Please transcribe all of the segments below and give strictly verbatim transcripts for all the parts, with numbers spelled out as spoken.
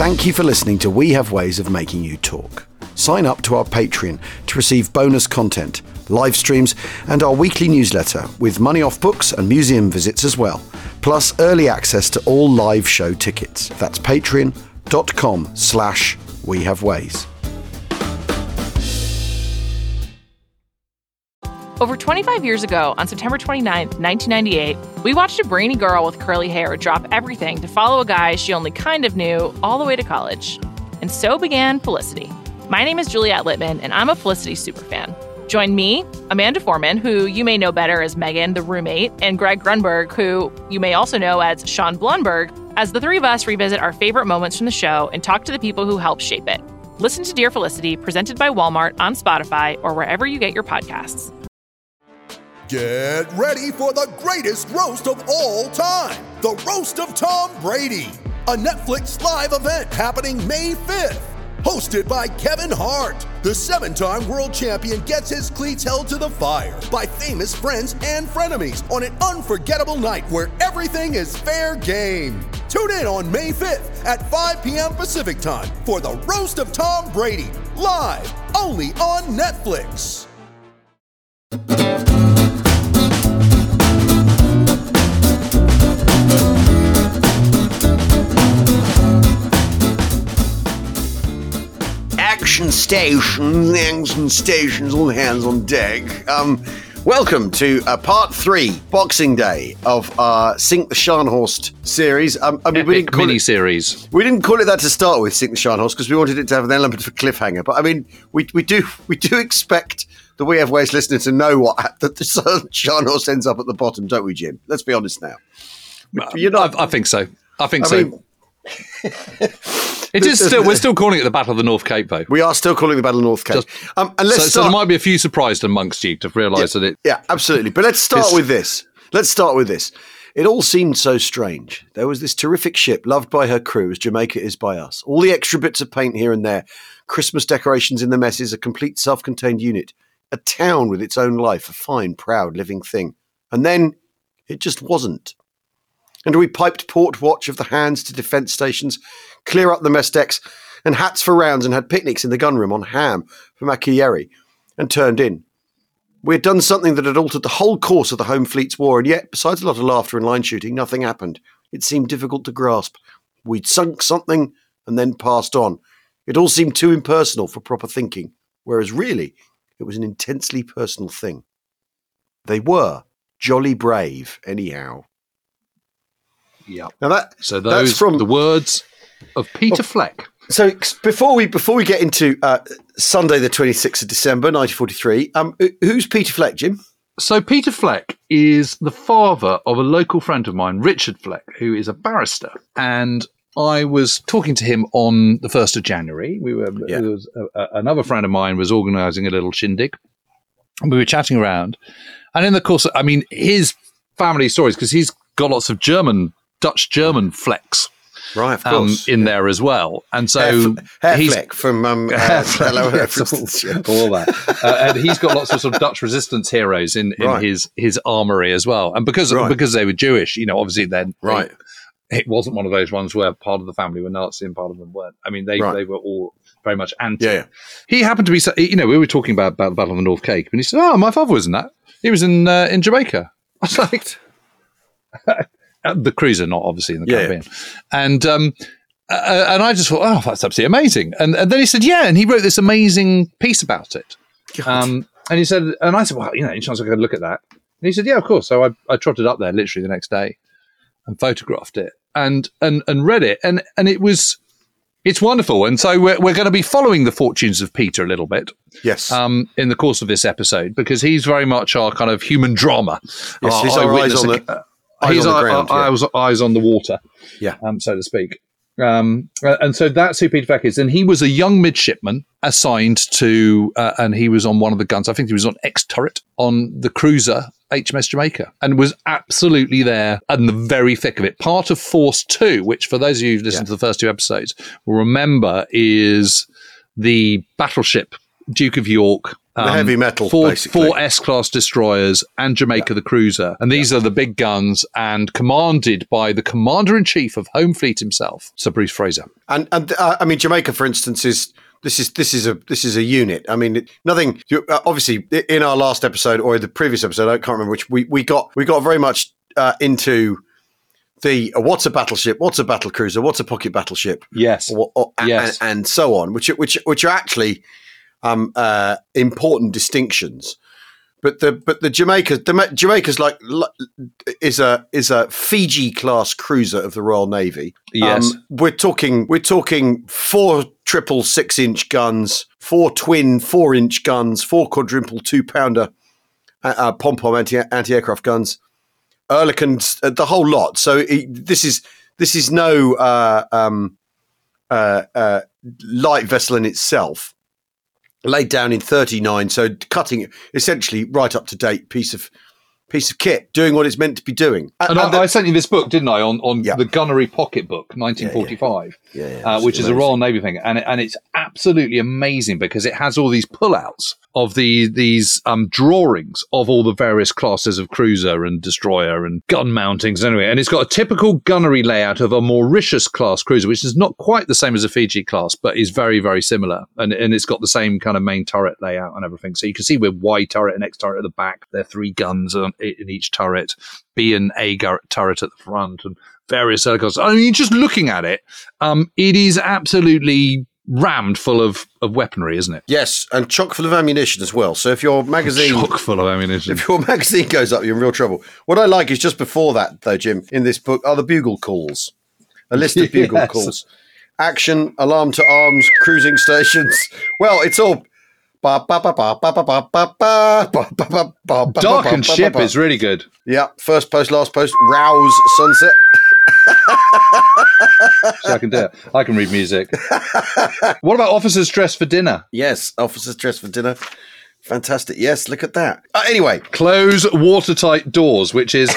Thank you for listening to We Have Ways of Making You Talk. Sign up to our Patreon to receive bonus content, live streams, and our weekly newsletter with money off books and museum visits as well, plus early access to all live show tickets. That's patreon.com slash We Have Ways. Over twenty-five years ago, on September twenty-ninth, nineteen ninety-eight, we watched a brainy girl with curly hair drop everything to follow a guy she only kind of knew all the way to college. And so began Felicity. My name is Juliette Littman, and I'm a Felicity superfan. Join me, Amanda Foreman, who you may know better as Megan, the roommate, and Greg Grunberg, who you may also know as Sean Blunberg, as the three of us revisit our favorite moments from the show and talk to the people who helped shape it. Listen to Dear Felicity, presented by Walmart on Spotify or wherever you get your podcasts. Get ready for the greatest roast of all time, the Roast of Tom Brady, a Netflix live event happening May fifth. Hosted by Kevin Hart, the seven-time world champion gets his cleats held to the fire by famous friends and frenemies on an unforgettable night where everything is fair game. Tune in on May fifth at five p.m. Pacific time for the Roast of Tom Brady, live only on Netflix. Action stations, action stations, all hands on deck. Um, welcome to uh, part three, Boxing Day, of our Sink the Scharnhorst series. Um, I mean, Epic we didn't call mini-series. It, we didn't call it that to start with, Sink the Scharnhorst, because we wanted it to have an element of a cliffhanger. But I mean, we we do we do expect the We Have Ways listener to know what that the Scharnhorst ends up at the bottom, don't we, Jim? Let's be honest now. You're not, I, I think so. I think I so. mean, It is still. We're still calling it the Battle of the North Cape, though. We are still calling it the Battle of North Cape. Just, um, and let's so, start, so there might be a few surprised amongst you to realise yeah, that it. Yeah, absolutely. But let's start It's, with this. Let's start with this. It all seemed so strange. There was this terrific ship loved by her crew as Jamaica is by us. All the extra bits of paint here and there, Christmas decorations in the messes, a complete self-contained unit, a town with its own life, a fine, proud, living thing. And then it just wasn't. And we piped port watch of the hands to defence stations, clear up the mess decks, and hats for rounds, and had picnics in the gunroom on ham for Makiyeri, and turned in. We had done something that had altered the whole course of the Home Fleet's war, and yet, besides a lot of laughter and line shooting, nothing happened. It seemed difficult to grasp. We'd sunk something and then passed on. It all seemed too impersonal for proper thinking, whereas really, it was an intensely personal thing. They were jolly brave, anyhow. Yeah. Now that So those that's from the words of Peter oh, Fleck. So before we before we get into uh, Sunday, the twenty-sixth of December, nineteen forty-three, um, who's Peter Fleck, Jim? So Peter Fleck is the father of a local friend of mine, Richard Fleck, who is a barrister, and I was talking to him on the first of January. We were Yeah. there was a, a, another friend of mine was organising a little shindig, and we were chatting around, and in the course, of, I mean, his family stories, because he's got lots of German. Dutch German Flecks, Right, of um, course, in yeah. there as well, and so Hair, hair he's Fleck from um, uh, Hello, yes, all, all that, uh, and he's got lots of sort of Dutch resistance heroes in, in Right. his his armory as well, and because Right. because they were Jewish, you know, obviously then Right. they, it wasn't one of those ones where part of the family were Nazi and part of them weren't. I mean, they Right. they were all very much anti. Yeah, yeah. He happened to be, you know, we were talking about, about the Battle of the North Cape, and he said, "Oh, my father was in that. He was in uh, in Jamaica." I was like. The cruiser, not obviously in the Yeah, Caribbean. Yeah. And um, uh, and I just thought, oh, that's absolutely amazing. And, and then he said, yeah, and he wrote this amazing piece about it. Um, and he said, and I said, well, you know, any chance I could look at that? And he said, yeah, of course. So I, I trotted up there literally the next day and photographed it and and and read it. And and it was, it's wonderful. And so we're, we're going to be following the fortunes of Peter a little bit. Yes. Um, in the course of this episode, because he's very much our kind of human drama. Yes, our he's our eyes eyewitness on ac- the, eyes He's on the our, ground. our, yeah. I was eyes on the water, Yeah. um, so to speak. Um, and so that's who Peter Fleck is. And he was a young midshipman assigned to, uh, and he was on one of the guns. I think he was on X turret on the cruiser H M S Jamaica, and was absolutely there in the very thick of it. Part of Force Two, which for those of you who've listened Yeah. to the first two episodes will remember, is the battleship Duke of York. The heavy metal, four, basically. four S-class destroyers and Jamaica yeah. the cruiser. And these yeah. are the big guns and commanded by the Commander-in-Chief of Home Fleet himself, Sir Bruce Fraser. And, and uh, I mean, Jamaica, for instance, is... This is this is a this is a unit. I mean, it, nothing. Uh, obviously, in our last episode or the previous episode, I can't remember which we, we got we got very much uh, into the uh, what's a battleship, what's a battle cruiser, what's a pocket battleship, yes, or, or, yes, and, and so on, which which which are actually um, uh, important distinctions. But the but the Jamaica the Jamaica's like is a is a Fiji class cruiser of the Royal Navy. Yes, um, we're talking we're talking four triple six inch guns, four twin four inch guns, four quadruple two pounder uh, uh, pom pom anti anti aircraft guns, Oerlikons, uh, the whole lot. So it, this is this is no uh, um, uh, uh, light vessel in itself. Laid down in thirty-nine, so cutting essentially right up to date piece of piece of kit, doing what it's meant to be doing. And, and I, the, I sent you this book, didn't I, on, on yeah. the Gunnery Pocket Book, nineteen forty-five, yeah, yeah. Yeah, yeah, uh, which amazing. is a Royal Navy thing, and and it's absolutely amazing because it has all these pullouts of the these um, drawings of all the various classes of cruiser and destroyer and gun mountings anyway, and it's got a typical gunnery layout of a Mauritius class cruiser, which is not quite the same as a Fiji class, but is very, very similar, and and it's got the same kind of main turret layout and everything. So you can see with Y turret and X turret at the back, there are three guns on, in each turret, B and A turret at the front, and various helicopters. I mean, just looking at it, um, it is absolutely rammed full of, of weaponry, isn't it? Yes, and chock full of ammunition as well. So if your magazine chock full of ammunition, if your magazine goes up, you're in real trouble. What I like is just before that, though, Jim, in this book are the bugle calls, a list of bugle yes. calls, action, alarm to arms, cruising stations. Well, it's all. Darkened Ship is really good. Yeah, first post, last post, rouse, sunset. So I can do it. I can read music. What about officers dressed for dinner? Yes, officers dressed for dinner. Fantastic. Yes, look at that. Uh, anyway. Close watertight doors, which is...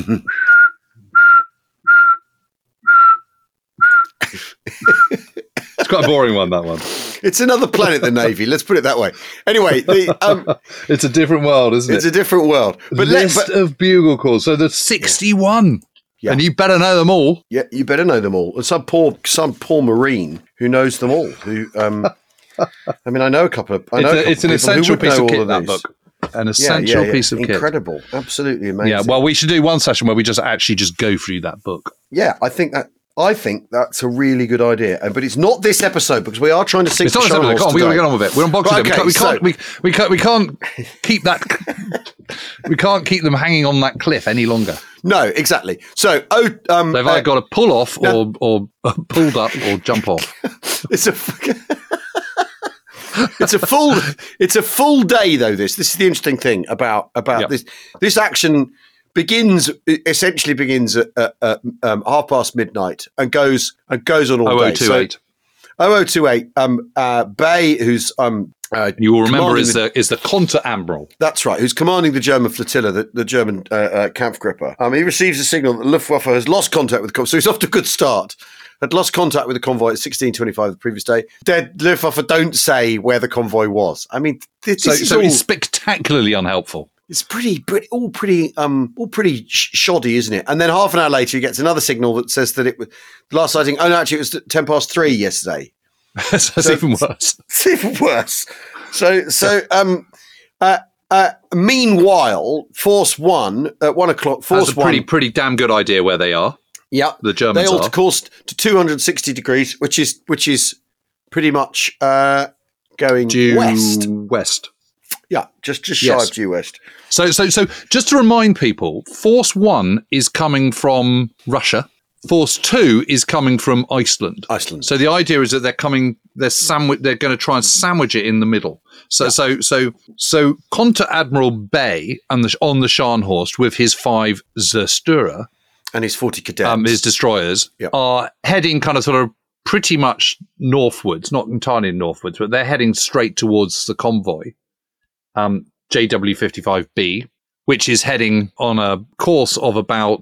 It's quite a boring one, that one. It's another planet, the Navy. Let's put it that way. Anyway, the, um, it's a different world, isn't it's it? It's a different world. But list let, but, of bugle calls. So there's sixty-one. Yeah. And you better know them all. Yeah, you better know them all. And some poor, some poor Marine who knows them all. Who, um, I mean, I know a couple of. I know it's, a, it's an essential piece of kit. Of that book. An essential yeah, yeah, yeah. piece of Incredible. kit. Incredible. Absolutely amazing. Yeah. Well, we should do one session where we just actually just go through that book. Yeah, I think that. I think that's a really good idea, but it's not this episode because we are trying to sink. It's not this episode. Come on, we got to get on with it. We're on Boxing Day. Okay, we, can't, so, we, can't, we, we can't. We can't keep that. We can't keep them hanging on that cliff any longer. No, exactly. So, oh, um, they've either uh, got to pull off or, or or pulled up or jump off. It's a. It's a full. It's a full day, though. This. This is the interesting thing about about yep. this. This action. Begins essentially begins at, at, at um, half past midnight and goes and goes on all oh oh day. two eight So, oh oh two eight Um, uh, Bay, who's um, uh, you will remember is the, the is the Konter Admiral. That's right. Who's commanding the German flotilla, the, the German uh, uh, Kampfgruppe. Um, he receives a signal that Luftwaffe has lost contact with the convoy, so he's off to a good start. Had lost contact with the convoy at sixteen twenty-five the previous day. Dead Luftwaffe don't say where the convoy was. I mean, this, so, this is so all, it's spectacularly unhelpful. It's pretty, pretty, all pretty, um, all pretty sh- shoddy, isn't it? And then half an hour later, he gets another signal that says that it was the last sighting. Oh no, actually, it was ten past three yesterday. so it's so, even worse. It's even worse. So, so, um, uh, uh, meanwhile, Force One at one o'clock. Force That's a pretty, One, pretty damn good idea where they are. Yeah, the Germans they alter are. course to two hundred sixty degrees, which is which is pretty much uh, going due west. West. Yeah, just just shy yes. of due west. So, so, so, just to remind people, Force One is coming from Russia. Force Two is coming from Iceland. Iceland. So the idea is that they're coming. They're sandwich. They're going to try and sandwich it in the middle. So, yeah. so, so, so, Konter Admiral Bay and the, on the Scharnhorst with his five Zerstörer and his forty cadets, um, his destroyers, yep. are heading kind of sort of pretty much northwards, not entirely northwards, but they're heading straight towards the convoy. Um, J W fifty-five B, which is heading on a course of about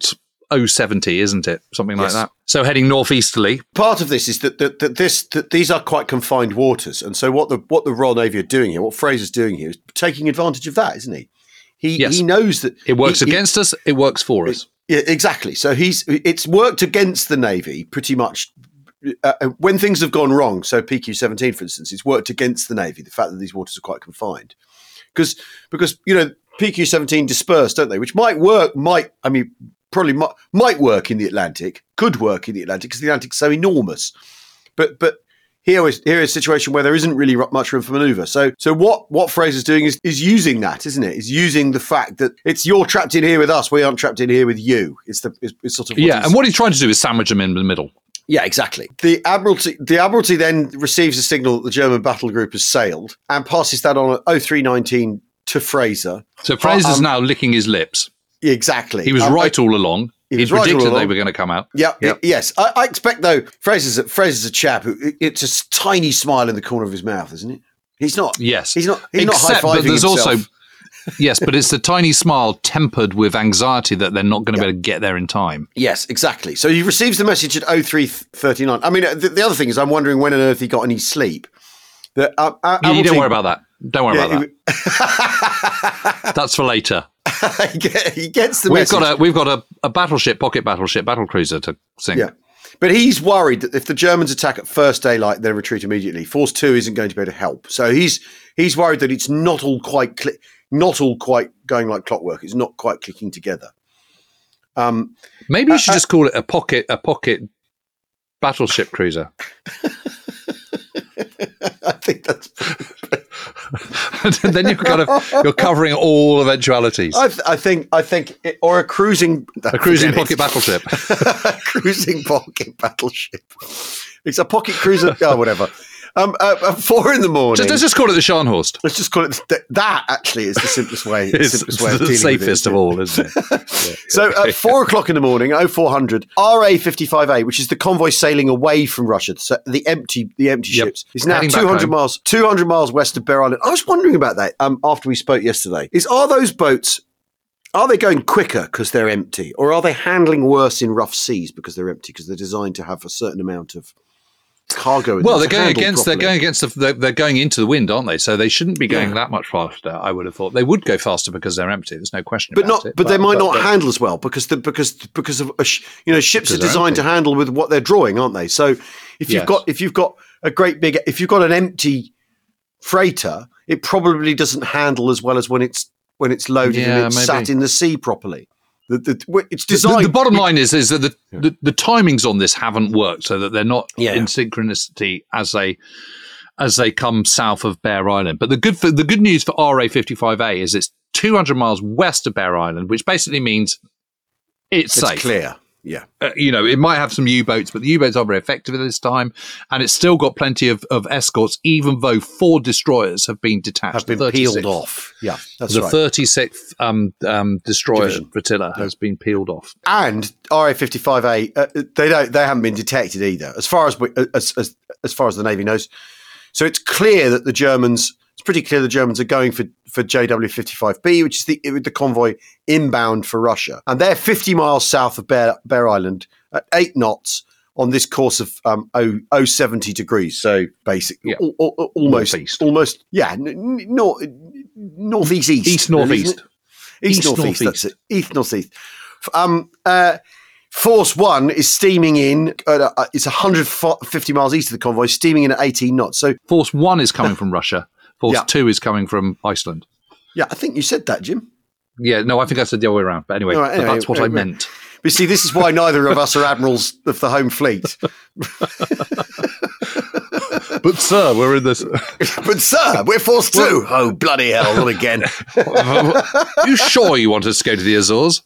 oh seventy, isn't it? Something like Yes. that. So heading northeasterly. Part of this is that, that, that this that these are quite confined waters, and so what the what the Royal Navy are doing here, what Fraser's doing here, is taking advantage of that, isn't he? He Yes. he knows that It works he- he- against us. It works for us. Yeah, exactly. So he's it's worked against the Navy pretty much uh, when things have gone wrong. So P Q seventeen, for instance, it's worked against the Navy. The fact that these waters are quite confined, because because you know P Q seventeen disperse, don't they? Which might work. Might I mean probably might, might work in the Atlantic. Could work in the Atlantic because the Atlantic's so enormous. But but. Here is here is a situation where there isn't really much room for manoeuvre. So so what what Fraser's doing is is using that, isn't it? Is using the fact that it's you're trapped in here with us, we aren't trapped in here with you. It's the it's, it's sort of what Yeah, he's- and what he's trying to do is sandwich them in the middle. yeah, exactly. The Admiralty the Admiralty then receives a signal that the German battle group has sailed and passes that on at oh three nineteen to Fraser. So Fraser's Um, now licking his lips. Exactly. He was Um, right all along. he He was right all predicted they along. were going to come out. Yeah, Yep. yes. I, I expect though Fraser's a, Fraser's a chap who it's a tiny smile in the corner of his mouth, isn't it? He's not. Yes. He's not. He's Except not high that fiving there's himself. also yes, but it's the tiny smile tempered with anxiety that they're not going to be able to get there in time. Yes, exactly. So he receives the message at oh three thirty-nine. I mean, the, the other thing is, I'm wondering when on earth he got any sleep. That uh, uh, You, you don't Admiralty- worry about that. Don't worry Yeah, about that. That's for later. he, get- he gets the We've message. got a we've got a, a battleship, pocket battleship, battle cruiser to sing. Yeah. But he's worried that if the Germans attack at first daylight, they'll retreat immediately. Force Two isn't going to be able to help. So he's he's worried that it's not all quite cli- not all quite going like clockwork. It's not quite clicking together. Um, Maybe you should Uh, just call it a pocket a pocket battleship cruiser. I think that's. And then you're kind of you're covering all eventualities. I, th- I think. I think. It, or a cruising. A cruising forget it. pocket battleship. Cruising pocket battleship. It's a pocket cruiser. Oh, whatever. Um, uh, at four in the morning. Just, let's just call it the Scharnhorst. Let's just call it th- that. Actually, is the simplest way. The It's simplest way of the dealing with it, safest isn't of it? all, isn't it? So at four o'clock in the morning, oh four hundred, R A fifty-five A, which is the convoy sailing away from Russia, so the empty, the empty Yep. ships, is now Heading back two hundred home. miles, two hundred miles west of Bear Island. I was wondering about that um, after we spoke yesterday. Is are those boats? Are they going quicker because they're empty, or are they handling worse in rough seas because they're empty? Because they're designed to have a certain amount of cargo. in Well, them they're to going handle against. They're properly. going against. The, they're, they're going into the wind, aren't they? So they shouldn't be going Yeah. that much faster. I would have thought they would go faster because they're empty. There's no question But about not, it. but, they might not but- handle as well because the, because because of a sh- you know ships Because are they're designed empty. to handle with what they're drawing, aren't they? So if you've Yes. got if you've got a great big if you've got an empty freighter, it probably doesn't handle as well as when it's when it's loaded Yeah, and it's maybe. sat in the sea properly. The, the, it's The- designed. The, the bottom line is is that the, the, the timings on this haven't worked, so that they're not Yeah. in synchronicity as they as they come south of Bear Island. But the good for, the good news for R A fifty-five A is it's two hundred miles west of Bear Island, which basically means it's, it's safe. clear. Yeah. Uh, you know, it might have some U-boats, but the U-boats are very effective at this time, and it's still got plenty of, of escorts, even though four destroyers have been detached. Have been The peeled thirty-sixth off. Yeah, that's the right. thirty-sixth um, um, destroyer Division. flotilla has been peeled off. And R A fifty-five A, uh, they don't, they haven't been detected either, as far as, we, as as as far as the Navy knows. So it's clear that the Germans, it's pretty clear the Germans are going for for J W fifty-five B, which is the the convoy inbound for Russia, and they're fifty miles south of Bear, Bear Island at eight knots on this course of um oh, oh seventy degrees. So basically, Yeah. al- al- almost Northeast. almost yeah, n- n- nor, northeast east, East really, northeast. isn't it? East, East northeast, northeast. that's it. East northeast. Um, uh, Force One is steaming in. Uh, uh, it's one hundred fifty miles east of the convoy, steaming in at eighteen knots. So, Force one is coming from Russia. Force Yeah. two is coming from Iceland. yeah, I think you said that, Jim. Yeah, no, I think I said the other way around. But anyway, All right, anyway, that's what I right, right. meant. But see, this is why neither of us are admirals of the home fleet. But sir, we're in this. But sir, we're Force Two. Oh bloody hell! Not again. You sure you want us to go to the Azores?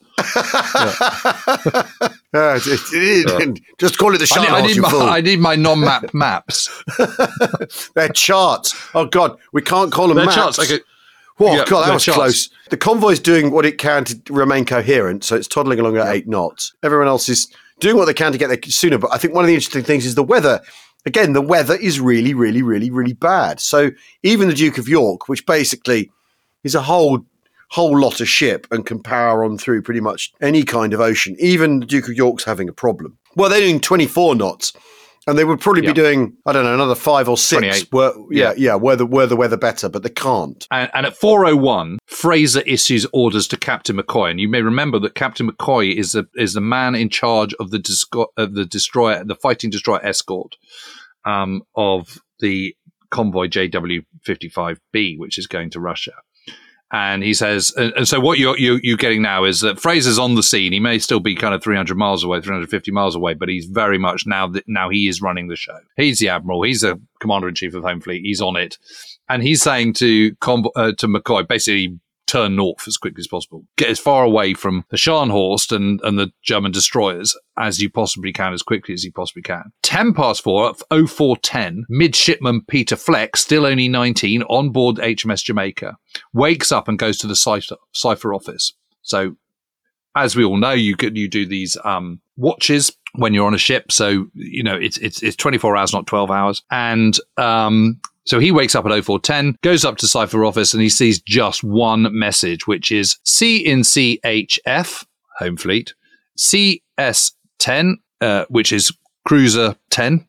Uh, it- it- it- just call it the I need, I, Charles, need you my, fool. I need my non-map maps. They're charts. Oh God, we can't call them They're maps. charts. Okay. Whoa, Yeah, God, that they're was charts. close. The convoy's doing what it can to remain coherent, so it's toddling along at eight knots. Everyone else is doing what they can to get there sooner. But I think one of the interesting things is the weather. Again, the weather is really, really, really, really bad. So even the Duke of York, which basically is a whole whole lot of ship and can power on through pretty much any kind of ocean. Even the Duke of York's having a problem. Well, they're doing twenty-four knots. And they would probably yeah. be doing, I don't know, another five or six. Were, yeah, yeah, yeah, were the, were the weather better, but they can't. And, and at four oh one, Fraser issues orders to Captain McCoy. And you may remember that Captain McCoy is the is the man in charge of the disco- of the destroyer, the fighting destroyer escort um, of the convoy J W fifty-five B, which is going to Russia. And he says, and, and so what you're, you're, you're getting now is that Fraser's on the scene. He may still be kind of three hundred miles away, three hundred fifty miles away, but he's very much now that now he is running the show. He's the admiral. He's the commander-in-chief of Home Fleet. He's on it. And he's saying to Convo- uh, to McCoy, basically, turn north as quickly as possible. Get as far away from the Scharnhorst and, and the German destroyers as you possibly can, as quickly as you possibly can. Ten past four, oh four ten, midshipman Peter Fleck, still only nineteen, on board H M S Jamaica, wakes up and goes to the cipher, cipher office. So, as we all know, you could, you do these um, watches when you're on a ship. So, you know, it's it's it's twenty-four hours, not twelve hours. And um, so he wakes up at oh four ten, goes up to cipher office, and he sees just one message, which is C in C H F, Home Fleet, C S ten, uh, which is Cruiser ten,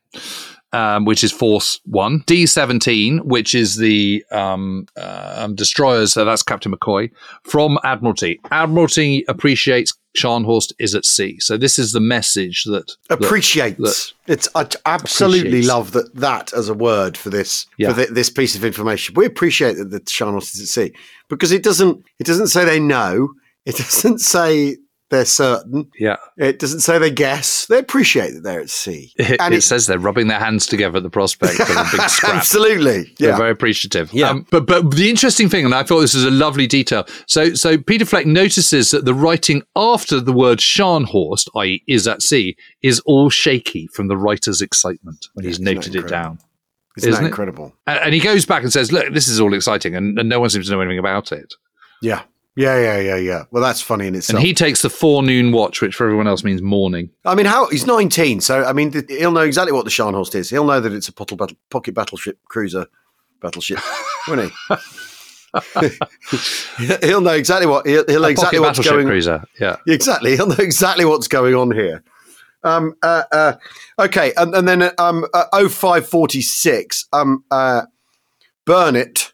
um, which is Force one, D seventeen, which is the um, uh, destroyers, so that's Captain McCoy, from Admiralty. Admiralty appreciates Scharnhorst is at sea. So this is the message that... Appreciates. That, that it's I absolutely appreciates. love that that as a word for this yeah. for the, this piece of information. We appreciate that the Scharnhorst is at sea because it doesn't it doesn't say they know. It doesn't say they're certain. Yeah. It doesn't say they guess. They appreciate that they're at sea. It, and it, it says they're rubbing their hands together at the prospect of a big scrap. Absolutely. Yeah. They're very appreciative. Yeah. Um, but but the interesting thing, and I thought this was a lovely detail. So so Peter Fleck notices that the writing after the word Scharnhorst, that is is at sea, is all shaky from the writer's excitement when he's Isn't noted it down. Isn't, Isn't that it? incredible? And, and he goes back and says, look, this is all exciting, and, and no one seems to know anything about it. Yeah. Yeah, yeah, yeah, yeah. Well, that's funny in itself. And he takes the forenoon watch, which for everyone else means morning. I mean, how he's nineteen, so I mean, th- he'll know exactly what the Scharnhorst is. He'll know that it's a pocket, battle, pocket battleship cruiser battleship, won't he? He'll know exactly what he'll, he'll know A exactly pocket what's battleship going. cruiser, yeah, exactly. He'll know exactly what's going on here. Um. Uh. uh okay. And, and then um. Uh, oh five forty-six. Um. Uh. Burnett.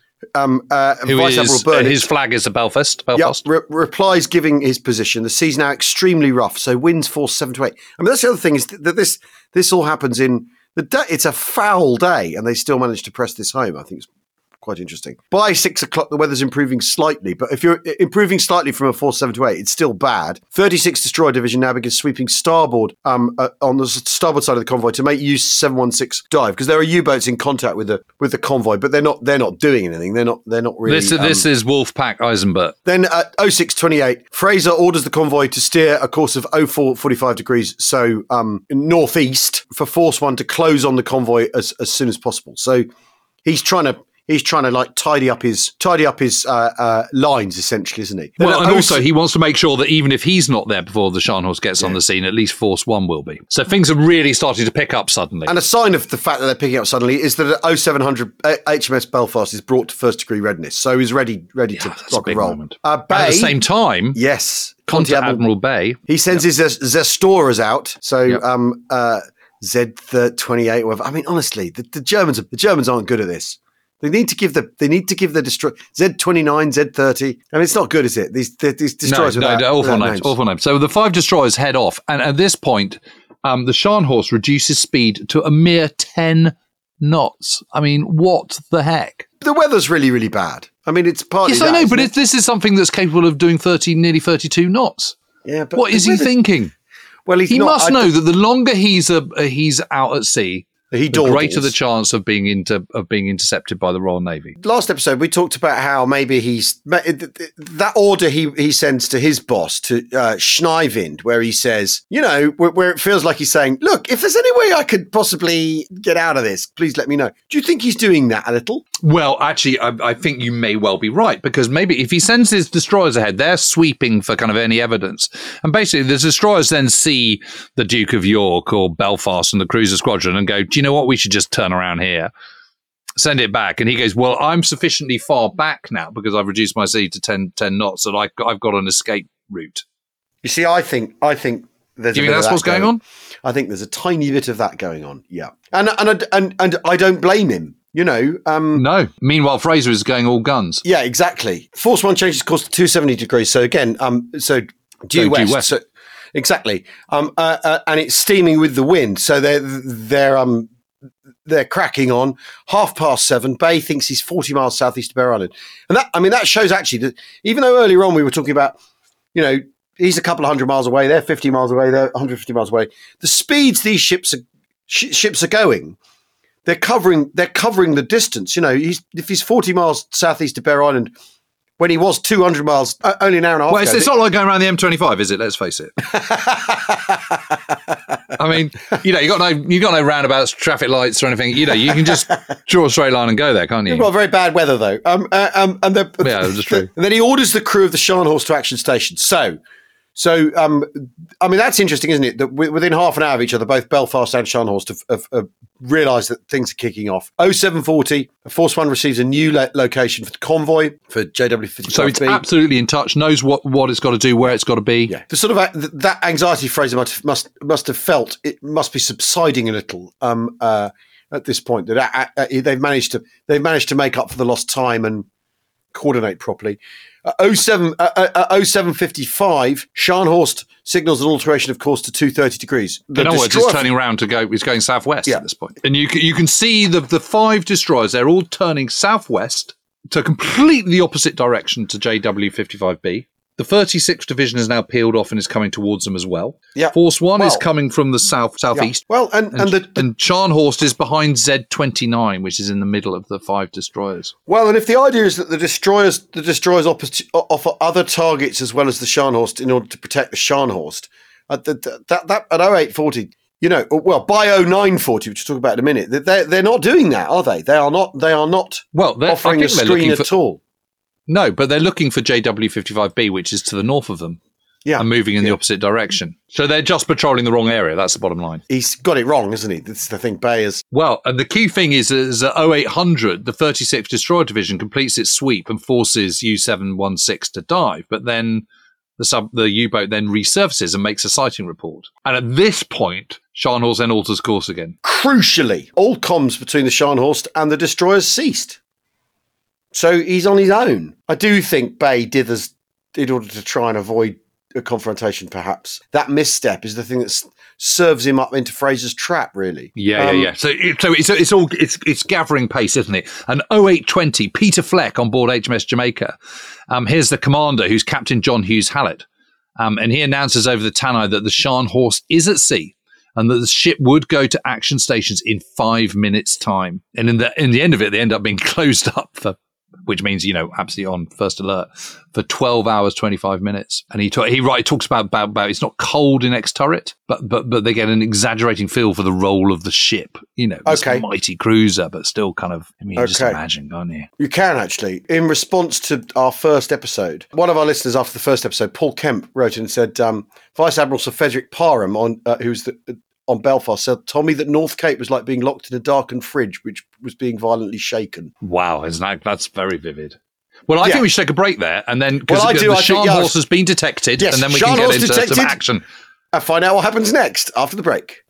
Um, uh, Who Vice is, Admiral uh, Burnett. his flag is the Belfast. Belfast. Yep, re- replies giving his position. The sea's now extremely rough, so winds force seven to eight. I mean, that's the other thing is th- that this this all happens in the day. It's a foul day, and they still manage to press this home. I think it's quite interesting. By six o'clock, the weather's improving slightly, but if you're improving slightly from a force seven to eight, it's still bad. thirty-six Destroyer Division now begins sweeping starboard um, uh, on the starboard side of the convoy to make use seven one six dive because there are U-boats in contact with the with the convoy, but they're not they're not doing anything. They're not they're not really. This, um, this is Wolfpack Eisenberg. Then at oh six twenty-eight, Fraser orders the convoy to steer a course of oh four forty-five degrees, so um, northeast, for Force One to close on the convoy as, as soon as possible. So he's trying to. He's trying to like tidy up his tidy up his uh, uh, lines, essentially, isn't he? Well, Then and at also oh six he wants to make sure that even if he's not there before the Scharnhorst gets Yeah. on the scene, at least Force One will be. So things are really starting to pick up suddenly. And a sign of the fact that they're picking up suddenly is that at oh seven hundred, uh, H M S Belfast is brought to first degree readiness, so he's ready ready Yeah, to that's a rock big and roll. moment. Uh, Bay, At the same time, yes, Conte Conte Admiral Bay. He sends his Z- Zestorers out. So Yep. um, uh, Z twenty-eight. Whatever. I mean, honestly, the, the Germans the Germans aren't good at this. They need to give the they need to give the destroy Z twenty-nine, Z thirty. I mean, it's not good, is it? These these destroyers no, without, no, awful without names, names. awful names. So the five destroyers head off, and at this point, um, the Scharnhorst reduces speed to a mere ten knots. I mean, what the heck? The weather's really really bad. I mean, it's partly. Yes, I that, know, isn't but it? it, this is something that's capable of doing thirty, nearly thirty-two knots. yeah. But What the is he weather- thinking? Well, he's He not, must I- know that the longer he's a, uh, he's out at sea, He the greater dawdles. the chance of being inter, of being intercepted by the Royal Navy. Last episode, we talked about how maybe he's that order he, he sends to his boss, to uh, Schneivind, where he says, you know, where, where it feels like he's saying, look, if there's any way I could possibly get out of this, please let me know. Do you think he's doing that a little? Well, actually, I, I think you may well be right, because maybe if he sends his destroyers ahead, they're sweeping for kind of any evidence. And basically, the destroyers then see the Duke of York or Belfast and the cruiser squadron and go, do you know what? We should just turn around here. send it back. And he goes, well, I'm sufficiently far back now because I've reduced my speed to ten, ten knots that I, I've got an escape route. You see, I think I think there's. Do you a think bit that's of that what's going on? I think there's a tiny bit of that going on. Yeah, and and and and I don't blame him. You know. Um, no. Meanwhile, Fraser is going all guns. Yeah, exactly. Force One changes course to two seventy degrees. So again, um, so due So west. due west. So, exactly. Um, uh, uh, and it's steaming with the wind. So they're they're um. They're cracking on half past seven. Bay thinks he's forty miles southeast of Bear Island. And that, I mean, that shows actually that even though earlier on we were talking about, you know, he's a couple of hundred miles away, they're fifty miles away, they're one hundred fifty miles away. The speeds these ships are, sh- ships are going, they're covering, they're covering the distance. You know, he's, if he's forty miles southeast of Bear Island, when he was two hundred miles, uh, only an hour and a half Well, it's, ago, it's not like going around the M twenty-five, is it? Let's face it. I mean, you know, you got no, you got no roundabouts, traffic lights, or anything. You know, you can just draw a straight line and go there, can't you? You've got very bad weather, though. Um, uh, um, and the, Yeah, that's true. And then he orders the crew of the Scharnhorst to action station. So, so um, I mean, that's interesting, isn't it? That w- within half an hour of each other, both Belfast and Scharnhorst have, have, have realised that things are kicking off. oh seven forty, Force One receives a new lo- location for the convoy for J W fifty-five B. So it's absolutely in touch, knows what, what it's got to do, where it's got to be. Yeah, the sort of a- th- that anxiety Fraser must must must have felt it must be subsiding a little um, uh, at this point. That uh, uh, they've managed to they've managed to make up for the lost time and coordinate properly. Uh, oh seven fifty-five, Scharnhorst signals an alteration of course to two thirty degrees. The In other words, destroyer- it's turning around to go. It's going southwest Yeah. at this point, and you can, you can see the the five destroyers. They're all turning southwest to completely the opposite direction to J W fifty-five B. The thirty-sixth Division is now peeled off and is coming towards them as well. Yeah. Force One is Well- coming from the south southeast. Yeah. Well, and, and, And, the, and Scharnhorst is behind Z twenty-nine, which is in the middle of the five destroyers. well, and if the idea is that the destroyers the destroyers opposite, offer other targets as well as the Scharnhorst in order to protect the Scharnhorst, uh, that, that that at oh eight forty, you know, well by oh nine forty, which we'll talk about in a minute, they they're not doing that, are they? They are not. They are not Well, they're- I offering a think they're screen looking at for- all. No, but they're looking for J W fifty-five B, which is to the north of them, Yeah, and moving in Yeah. the opposite direction. So they're just patrolling the wrong area. That's the bottom line. he's got it wrong, isn't he? That's the thing. Bay is Well, and the key thing is, is at oh eight hundred, the thirty-sixth Destroyer Division completes its sweep and forces U seven sixteen to dive, but then the sub, the U-boat then resurfaces and makes a sighting report. And at this point, Scharnhorst then alters course again. crucially all comms between the Scharnhorst and the destroyers ceased. So he's on his own. I do think Bay dithers in order to try and avoid a confrontation, perhaps. That misstep is the thing that s- serves him up into Fraser's trap, really. Yeah, Um, yeah, yeah. So, it, so it's it's all it's it's gathering pace, isn't it? And oh eight twenty, Peter Fleck on board H M S Jamaica. Um, here's the commander, who's Captain John Hughes Hallett, um, and he announces over the tannoy that the Scharnhorst is at sea and that the ship would go to action stations in five minutes' time. And in the in the end of it, they end up being closed up for. Which means, you know, absolutely on first alert for twelve hours, twenty-five minutes. And he ta- he right, talks about, about, about it's not cold in X turret, but, but, but they get an exaggerating feel for the role of the ship, you know, this Okay. mighty cruiser, but still kind of, I mean, you just Okay. imagine, can't you? You can actually. In response to our first episode, one of our listeners after the first episode, Paul Kemp, wrote in and said, um, Vice Admiral Sir Frederick Parham, on, uh, who's the, on Belfast, said, told me that North Cape was like being locked in a darkened fridge, which was being violently shaken. Wow, isn't that, that's very vivid. Well, I Yeah. think we should take a break there, and then because Well, I the do, I think, Scharnhorst yes. has been detected, Yes, and then we can Scharnhorst get into detected. some action. And find out what happens next after the break.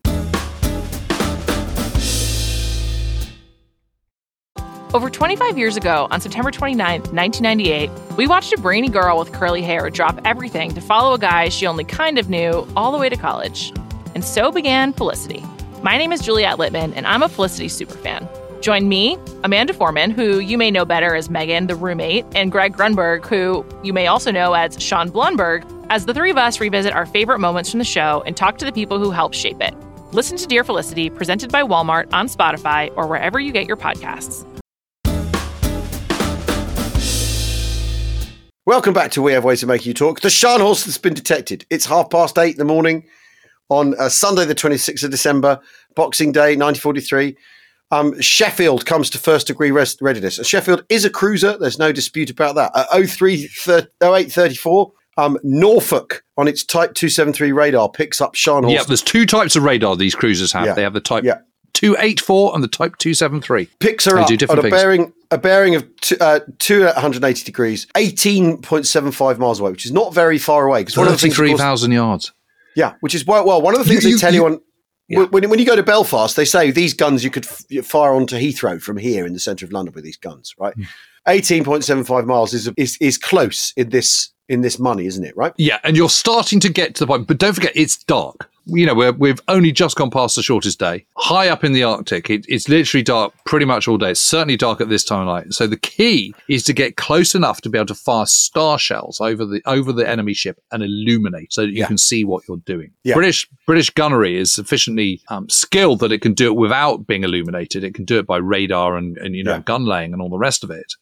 Over twenty-five years ago, on September twenty-ninth, nineteen ninety-eight, we watched a brainy girl with curly hair drop everything to follow a guy she only kind of knew all the way to college. And so began Felicity. My name is Juliette Littman, and I'm a Felicity superfan. Join me, Amanda Foreman, who you may know better as Megan, the roommate, and Greg Grunberg, who you may also know as Sean Blunberg, as the three of us revisit our favorite moments from the show and talk to the people who helped shape it. Listen to Dear Felicity, presented by Walmart on Spotify or wherever you get your podcasts. Welcome back to We Have Ways of Making You Talk. The Scharnhorst has been detected. It's half past eight in the morning on uh, Sunday, the twenty-sixth of December, Boxing Day, nineteen forty-three. Um, Sheffield comes to first degree res- readiness. Uh, Sheffield is a cruiser. There's no dispute about that. Uh, oh eight thirty-four, um, Norfolk on its Type two seventy-three radar picks up Scharnhorst. Yeah, there's two types of radar these cruisers have. Yeah. They have the Type Yeah. two eighty-four and the Type two seventy-three. Picks her They up do on different a things. bearing, a bearing of two, uh, two at one hundred eighty degrees, eighteen point seven five miles away, which is not very far away. Because one of the things, of thirty-three course, thousand yards. yeah, which is well, well, one of the things You- they you- tell you, you- on Yeah. when when you go to Belfast, they say these guns you could f- fire onto Heathrow from here in the centre of London with these guns, right? Hmm. Eighteen point seven five miles is is is close in this in this money, isn't it? Right? Yeah, and you're starting to get to the point, but don't forget, it's dark. You know, we're, we've only just gone past the shortest day. High up in the Arctic, it, it's literally dark pretty much all day. It's certainly dark at this time of night. So the key is to get close enough to be able to fire star shells over the over the enemy ship and illuminate so that you Yeah. can see what you're doing. Yeah. British British gunnery is sufficiently um, skilled that it can do it without being illuminated. It can do it by radar and, and you know, Yeah. gun laying and all the rest of it,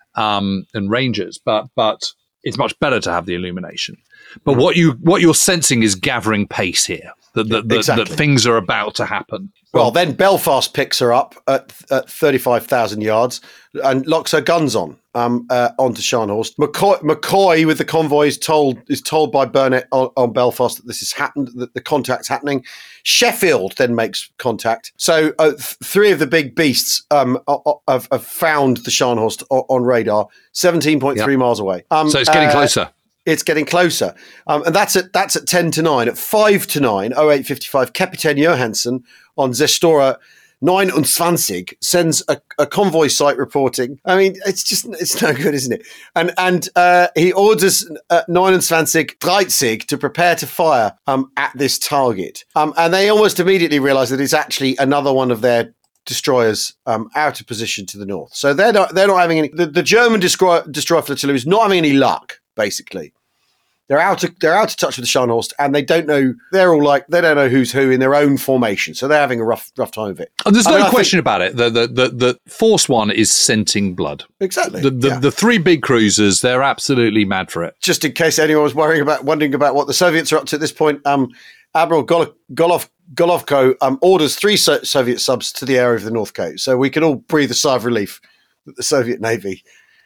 um, and rangers. But but it's much better to have the illumination. But Mm-hmm. what you what you're sensing is gathering pace here. That that, that, Exactly. that things are about to happen. Well, then Belfast picks her up at, at thirty-five thousand yards and locks her guns on um, uh, onto Scharnhorst. McCoy, McCoy with the convoy is told is told by Burnett on, on Belfast that this has happened, that the contact's happening. Sheffield then makes contact. So uh, th- three of the big beasts um, o- o- have, have found the Scharnhorst o- on radar, seventeen point three Yep. miles away. Um, So it's getting uh, closer. It's getting closer, um, and that's at that's at ten to nine. At five to nine, oh eight fifty-five, Kapitän Johansson on Zestora nine und zwanzig sends a, a convoy site reporting. I mean, it's just it's no good, isn't it? And and uh, he orders uh, nine und zwanzig dreißig to prepare to fire um, at this target, um, and they almost immediately realise that it's actually another one of their destroyers um, out of position to the north. So they're not they're not having any. The, the German destroyer, destroyer flotilla is not having any luck, basically. They're out of they're out of touch with the Scharnhorst, and they don't know. They're all like they don't know who's who in their own formation, so they're having a rough rough time of it. And there's I no mean, I question about it. The, the the the Force One is scenting blood. Exactly. The the, Yeah. the three big cruisers, they're absolutely mad for it. Just in case anyone was worrying about wondering about what the Soviets are up to at this point, um, Admiral Golo- Golov Golovko um, orders three so- Soviet subs to the area of the North Cape, so we can all breathe a sigh of relief that the Soviet Navy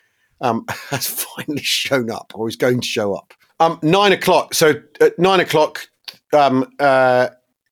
um, has finally shown up, or is going to show up. Um, nine o'clock. So at nine o'clock, um, uh,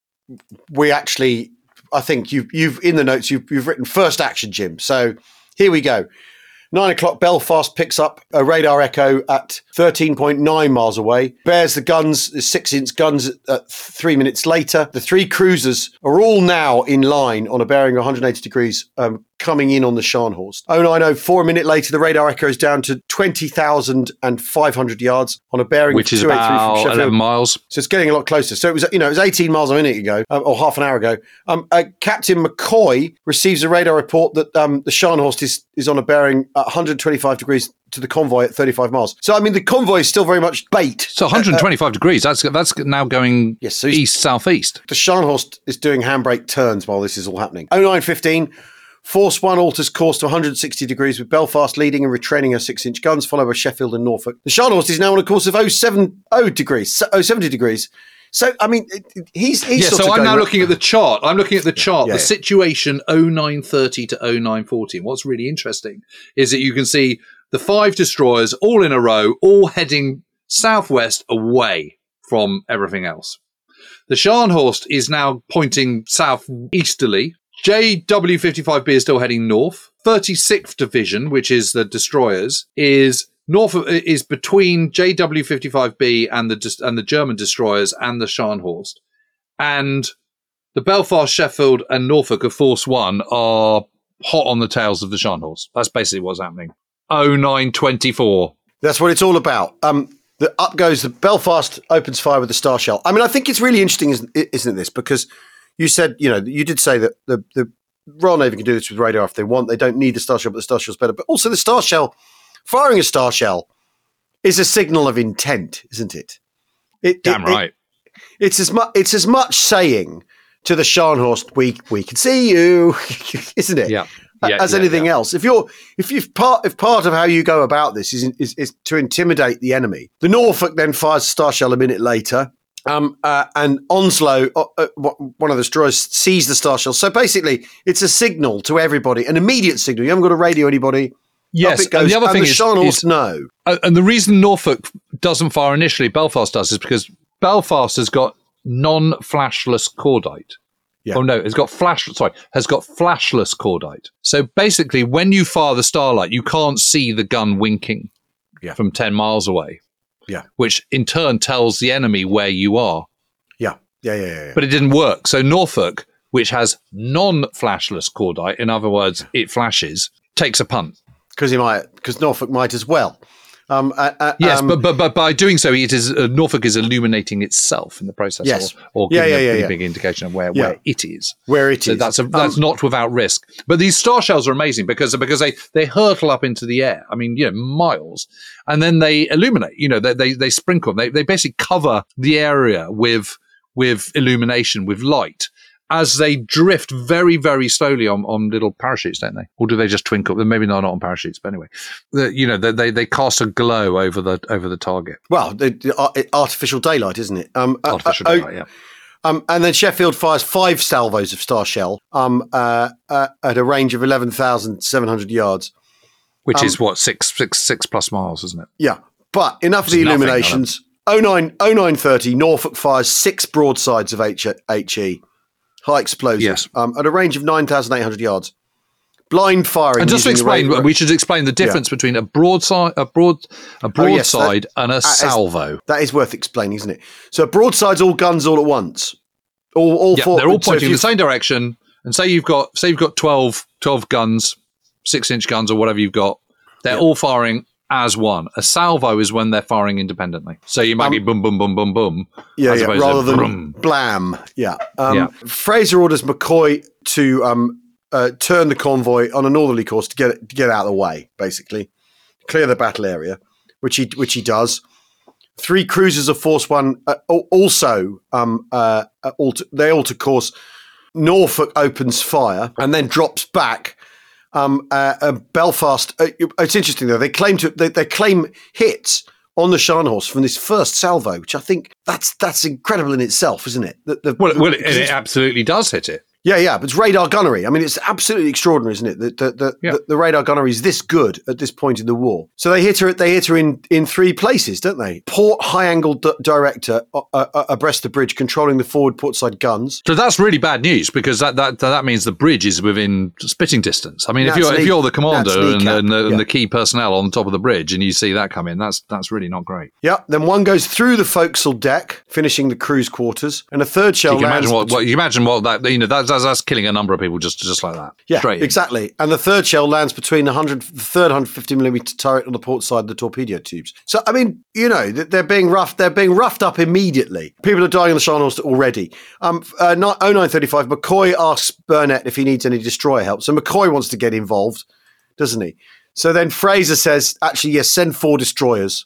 we actually, I think you've you've in the notes you've you've written first action, Jim. So here we go. Nine o'clock, Belfast picks up a radar echo at thirteen point nine miles away, bears the guns, the six-inch guns at, at three minutes later. The three cruisers are all now in line on a bearing of one hundred eighty degrees, um, coming in on the Scharnhorst. oh nine oh four, a minute later, the radar echo is down to twenty thousand five hundred yards on a bearing Which of is two eighty-three from about Sheffield. eleven miles. So it's getting a lot closer. So it was, you know, it was eighteen miles a minute ago, um, or half an hour ago. Um, uh, Captain McCoy receives a radar report that um, the Scharnhorst is is on a bearing at one hundred twenty-five degrees to the convoy at thirty-five miles. So I mean, the convoy is still very much bait. So one hundred twenty-five degrees. That's that's now going Yes, so he's- east southeast. The Scharnhorst is doing handbrake turns while this is all happening. oh nine fifteen, Force One alters course to one hundred sixty degrees with Belfast leading and retraining her six-inch guns, followed by Sheffield and Norfolk. The Scharnhorst is now on a course of oh seventy degrees, oh seventy degrees. So I mean, it- it- he's he's Yeah, sort so of I'm going now right- looking at the chart. I'm looking at the chart, Yeah, the yeah. situation oh nine thirty to oh nine fourteen. What's really interesting is that you can see the five destroyers all in a row, all heading southwest away from everything else. The Scharnhorst is now pointing southeasterly. J W fifty-five B is still heading north. thirty-sixth Division, which is the destroyers, is north of, is between J W fifty-five B and the dis- and the German destroyers and the Scharnhorst. And the Belfast, Sheffield, and Norfolk of Force One are hot on the tails of the Scharnhorst. That's basically what's happening. oh nine twenty-four. That's what it's all about. Um, the up goes the Belfast opens fire with the Star Shell. I mean, I think it's really interesting, isn't, isn't it, this? Because you said, you know, you did say that the, the Royal Navy can do this with radar if they want. They don't need the Star Shell, but the Star Shell's better. But also the Star Shell, firing a Star Shell is a signal of intent, isn't it? it Damn it, right. It, it's as much. It's as much saying to the Scharnhorst, "We we can see you," isn't it? Yeah. Yeah, as yeah, anything yeah. else. If you're, if you've part, if part of how you go about this is, is is to intimidate the enemy, the Norfolk then fires a Star Shell a minute later, um, uh, and Onslow, uh, uh, one of the destroyers, sees the Star Shell. So basically, it's a signal to everybody, an immediate signal. You haven't got to radio anybody. Yes, Up it goes. and the other and thing the is, Scharnhorst is know. uh, and the reason Norfolk doesn't fire initially, Belfast does, is because Belfast has got non-flashless cordite. Yeah. Oh no, it's got flash. Sorry, has got flashless cordite. So basically, when you fire the Starlight, you can't see the gun winking Yeah. from ten miles away. Yeah. Which in turn tells the enemy where you are. Yeah. Yeah. Yeah. Yeah. yeah. But it didn't work. So Norfolk, which has non-flashless cordite, in other words, it flashes, takes a punt. Because he might, because Norfolk might as well. Um, uh, uh, Yes, um, but, but but by doing so, it is uh, Norfolk is illuminating itself in the process, Yes. or, or Yeah, giving yeah, a yeah, pretty yeah. big indication of where, Yeah. where it is. where it So is. that's a, that's Um, not without risk. But these star shells are amazing because because they, they hurtle up into the air. I mean, you know, miles, and then they illuminate. You know, they they, they sprinkle. They they basically cover the area with with illumination, with light, as they drift very, very slowly on, on little parachutes, don't they? Or do they just twinkle? Maybe not on parachutes, but anyway, the, you know, they, they they cast a glow over the over the target. Well, the, the ar- artificial daylight, isn't it? Um, uh, Artificial uh, daylight, yeah. Um, and then Sheffield fires five salvos of Star Shell um, uh, uh, at a range of eleven thousand seven hundred yards. Which Um, is what six six six plus miles, isn't it? Yeah, but enough of Which the is nothing, illuminations. oh nine oh nine thirty, Norfolk fires six broadsides of H- HE, high explosive, Yes. um, at a range of nine thousand eight hundred yards. Blind firing. And just to using the explain, ra- we should explain the difference between a broadside, a broad, a Oh, yes, that- broadside, and a is- salvo. That is worth explaining, isn't it? So broadsides, all guns, all at once. All, all Yeah, four. they're all so if pointing in you- the same direction. And say you've got, say you've got twelve, twelve guns, six inch guns, or whatever you've got. They're Yeah. all firing as one. A salvo is when they're firing independently. So you might Um, be boom, boom, boom, boom, boom. Yeah, as yeah, opposed to rather than brum. blam. Yeah. Um, Yeah. Fraser orders McCoy to um, uh, turn the convoy on a northerly course to get it, to get out of the way, basically clear the battle area, which he which he does. Three cruisers of Force One uh, al- also um, uh, uh, alter, they alter course. Norfolk opens fire and then drops back. Um, uh, uh, Belfast. Uh, it's interesting though. They claim to they, they claim hits on the Scharnhorst from this first salvo, which I think that's that's incredible in itself, isn't it? The, the, Well, well it, because it it's- absolutely does hit it. yeah, yeah, but it's radar gunnery. I mean, it's absolutely extraordinary, isn't it? The the the, Yeah. the, the radar gunnery is this good at this point in the war. So they hit her. They hit her in, in three places, don't they? Port high angle d- director uh, uh, abreast the bridge, controlling the forward portside guns. So that's really bad news because that, that that means the bridge is within spitting distance. I mean, if That's you're if knee- you're the commander that's and, kneecap, and, the, and yeah. the key personnel on top of the bridge and you see that come in, that's that's really not great. Yeah. Then one goes through the forecastle deck, finishing the crew's quarters, and a third shell You can lands. imagine what, bet- what you imagine what that you know that's that's, that's killing a number of people just just like that. Yeah, Straight in. exactly. And the third shell lands between the, one hundred, the third one hundred fifty millimeter turret on the port side of the torpedo tubes. So, I mean, you know, th- they're being roughed. They're being roughed up immediately. People are dying on the Scharnhorst already. Um, uh, oh nine thirty-five, McCoy asks Burnett if he needs any destroyer help. So McCoy wants to get involved, doesn't he? So then Fraser says, actually, yes, send four destroyers.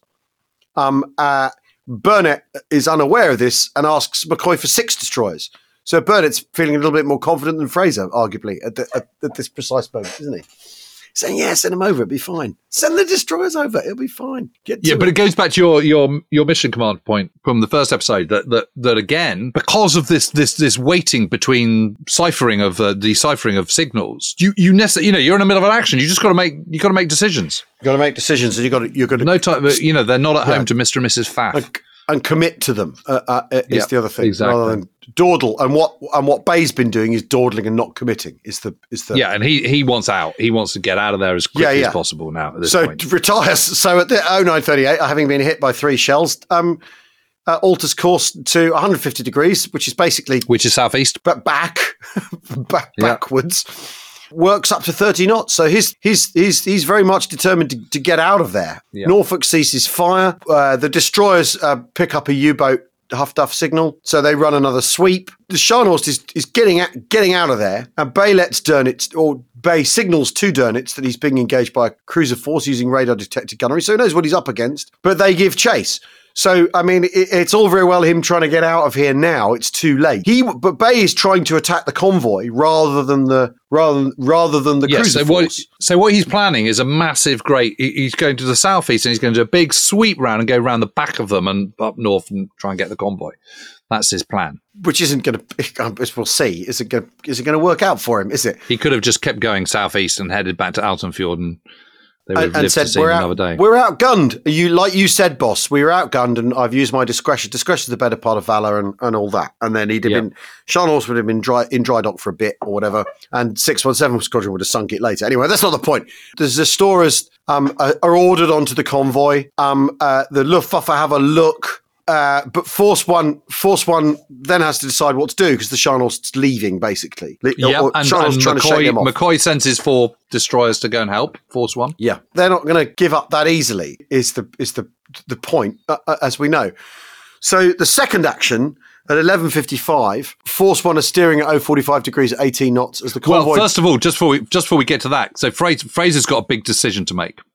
Um, uh, Burnett is unaware of this and asks McCoy for six destroyers. So Burnett's feeling a little bit more confident than Fraser, arguably, at, the, at, at this precise moment, isn't he? Saying, yeah, send them over, it'll be fine. Send the destroyers over, it'll be fine. Get to Yeah, but it. it goes back to your your your mission command point from the first episode that that that again, because of this this this waiting between ciphering of uh, deciphering of signals, you you necessarily you know you're in the middle of an action. You just got to make you got to make decisions. You've got to make decisions, and you've got to, you've got to No time, you know, they're not at Yeah. home to Mister and Missus Faff. and, and commit to them. Uh, uh, is Yeah, the other thing, exactly. rather than dawdle. And what and what Bay's been doing is dawdling and not committing. Is the is the Yeah, and he he wants out. He wants to get out of there as quickly Yeah, yeah. as possible now. At this so point. retires. So at the oh nine thirty-eight, having been hit by three shells, um, uh, alters course to one hundred fifty degrees, which is basically Which is southeast. but back, back Yeah. backwards. Works up to thirty knots, so he's he's he's he's very much determined to, to get out of there. Yeah. Norfolk ceases fire. Uh, the destroyers uh, pick up a U-boat Huff Duff signal, so they run another sweep. The Scharnhorst is is getting at, getting out of there, and Bay lets Dönitz, or Bay signals to Dönitz that he's being engaged by a cruiser force using radar detected gunnery, so he knows what he's up against. But they give chase. So, I mean, it, it's all very well him trying to get out of here now. It's too late. He, but Bay is trying to attack the convoy rather than the rather rather than the Yes, cruiser so what, force. so what he's planning is a massive, great. he- He's going to the southeast and he's going to do a big sweep round and go around the back of them and up north and try and get the convoy. That's his plan. Which isn't going to. As we'll see, is it going? Is it going to work out for him? Is it? He could have just kept going southeast and headed back to Altenfjord and they would have and, and lived said, to see we're, another out, day. we're outgunned. You, like you said, boss, we were outgunned and I've used my discretion. Discretion is the better part of valor and, and all that. And then he'd have Yep. been, Scharnhorst would have been dry, in dry dock for a bit or whatever. And six one seven Squadron would have sunk it later. Anyway, that's not the point. The Zestoras um, are, are ordered onto the convoy. Um, uh, the Luftwaffe have a look. Uh, but Force One, Force One then has to decide what to do because the Scharnhorst's leaving, basically. Yeah, Or and, Scharnhorst's and trying to shake McCoy, them off. McCoy sends his four destroyers to go and help Force One. Yeah, they're not going to give up that easily. Is the is the the point, uh, uh, as we know. So the second action at eleven fifty-five, Force One are steering at oh forty-five degrees at eighteen knots as the convoy. Well, first of all, just before we just before we get to that, so Fraser, Fraser's got a big decision to make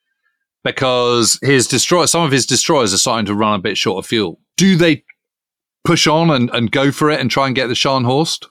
because his destroyer, some of his destroyers are starting to run a bit short of fuel. Do they push on and, and go for it and try and get the Scharnhorst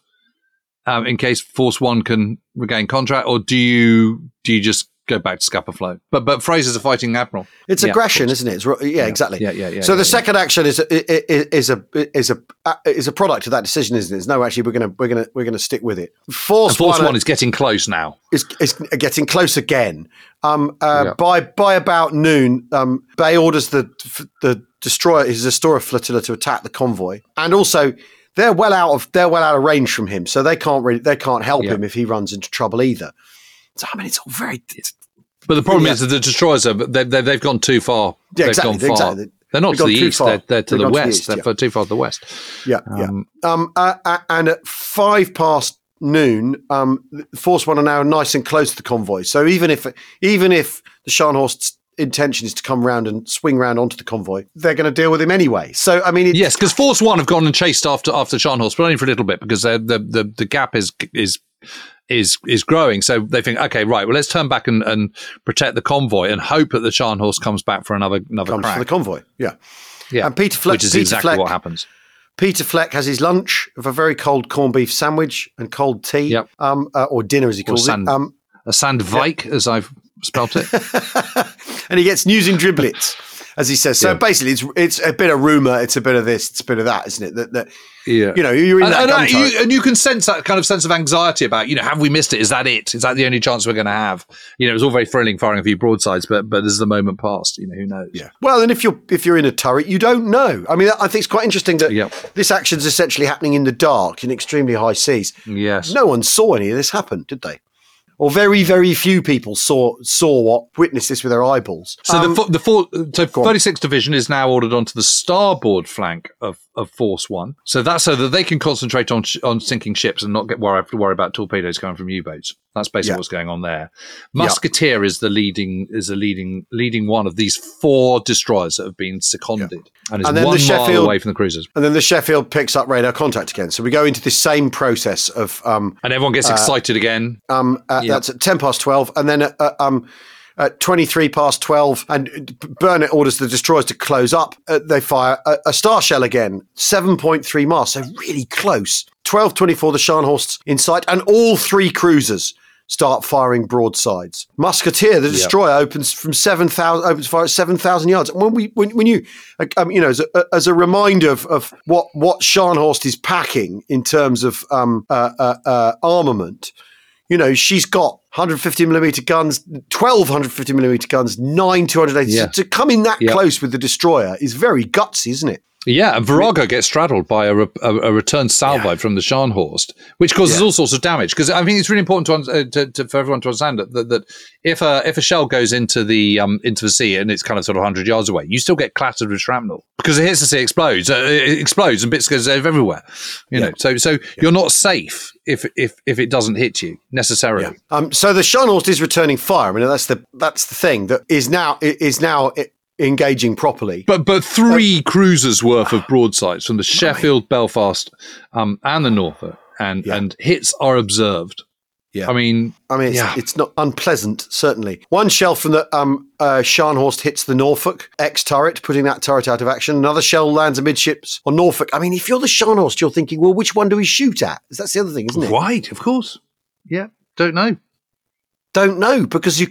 um, in case Force One can regain contract, or do you do you just go back to Scupper Flow? But but Fraser's a fighting admiral. It's Yeah, aggression, of isn't it? It's, ro- yeah, exactly. Yeah, yeah, yeah. So yeah, the yeah. second action is a, is a is a is a product of that decision, isn't it? It's, no, actually, we're gonna we're gonna we're gonna stick with it. Force, And Force One, One is getting close now. is, is getting close again. Um, uh, Yeah. By by about noon, um, Bay orders the the destroyer his Astora flotilla to attack the convoy, and also they're well out of they're well out of range from him, so they can't really they can't help Yeah. him if he runs into trouble either. So I mean, it's all very it's, But the problem Yeah. is that the destroyers are they, they, they've gone too far. Yeah, they've exactly, gone far. exactly. They're not They've to gone the too east. far. They're, they're to They've the gone to the west. east, they're yeah. far too far to the west. yeah Um, yeah. Um, uh, uh, and at five past noon, um, Force One are now nice and close to the convoy. So even if even if the Scharnhorst's intention is to come round and swing round onto the convoy, they're going to deal with him anyway. So I mean, it, Yes, because Force One have gone and chased after after Scharnhorst, but only for a little bit because the the the gap is is is is growing. So they think, okay, right, well, let's turn back and, and protect the convoy and hope that the Scharnhorst comes back for another another comes crack. for the convoy. Yeah. yeah, And Peter Fleck, which is Peter exactly Fleck, what happens. Peter Fleck has his lunch of a very cold corned beef sandwich and cold tea, Yep. um, uh, or dinner as he calls sand- it. Um, A Sandvik, as I've spelt it. and he gets news in driblets, as he says. So Yeah. basically, it's it's a bit of rumour, it's a bit of this, it's a bit of that, isn't it? That, that Yeah. you know, you're in And, that and, gun that- turret. you, and you can sense that kind of sense of anxiety about, you know, have we missed it? Is that it? Is that the only chance we're going to have? You know, it was all very thrilling firing a few broadsides, but but as the moment passed, you know, who knows? Yeah. Well, and if you're if you're in a turret, you don't know. I mean, I think it's quite interesting that Yep. this action's essentially happening in the dark in extremely high seas. Yes. No one saw any of this happen, did they? Or very, very few people saw saw what witnessed this with their eyeballs. So Um, the fo- the four, so on. thirty-sixth Division is now ordered onto the starboard flank of, of Force One. So that's so that they can concentrate on sh- on sinking ships and not get worry, have to worry about torpedoes coming from U-boats. That's basically Yeah. what's going on there. Musketeer is the leading is the leading leading one of these four destroyers that have been seconded and is And then the one mile Sheffield- away from the cruisers. and then the Sheffield picks up radar contact again. So we go into this same process of um, And everyone gets excited again. um, uh, Yep. that's at ten past twelve, and then at, uh, um, at twenty-three past twelve, and Burnett orders the destroyers to close up. Uh, they fire a, a star shell again, seven point three miles, so really close. twelve twenty-four, the Scharnhorst's in sight, and all three cruisers start firing broadsides. Musketeer, the destroyer, opens from seven thousand, opens fire at seven thousand yards. And when we, when, when you, um, you know, as a, as a reminder of, of what what Scharnhorst is packing in terms of um, uh, uh, uh, armament. You know, she's got one hundred fifty millimeter guns, twelve one hundred fifty millimeter guns, nine two hundred eighty. Yeah. So to come in that Yeah. close with the destroyer is very gutsy, isn't it? Yeah, and Virago gets straddled by a, re- a, a return salvo Yeah. from the Scharnhorst, which causes Yeah. all sorts of damage. Because I think it's really important to, un- uh, to, to for everyone to understand that, that, that if a if a shell goes into the um into the sea and it's kind of sort of hundred yards away, you still get clattered with shrapnel because it hits the sea, explodes, uh, it explodes, and bits goes everywhere. You know, so so you're not safe if if if it doesn't hit you necessarily. Um, so the Scharnhorst is returning fire. I mean, that's the that's the thing that is now is now engaging properly. But but three cruisers worth of broadsides from the Sheffield, Belfast, um, and the Norfolk, and Yeah. and hits are observed. Yeah. I mean, I mean, it's, yeah. it's not unpleasant, certainly. One shell from the um, uh, Scharnhorst hits the Norfolk X turret, putting that turret out of action. Another shell lands amidships on Norfolk. I mean, if you're the Scharnhorst, you're thinking, well, which one do we shoot at? That's the other thing, isn't it? right, of course. Yeah, don't know. Don't know, because you could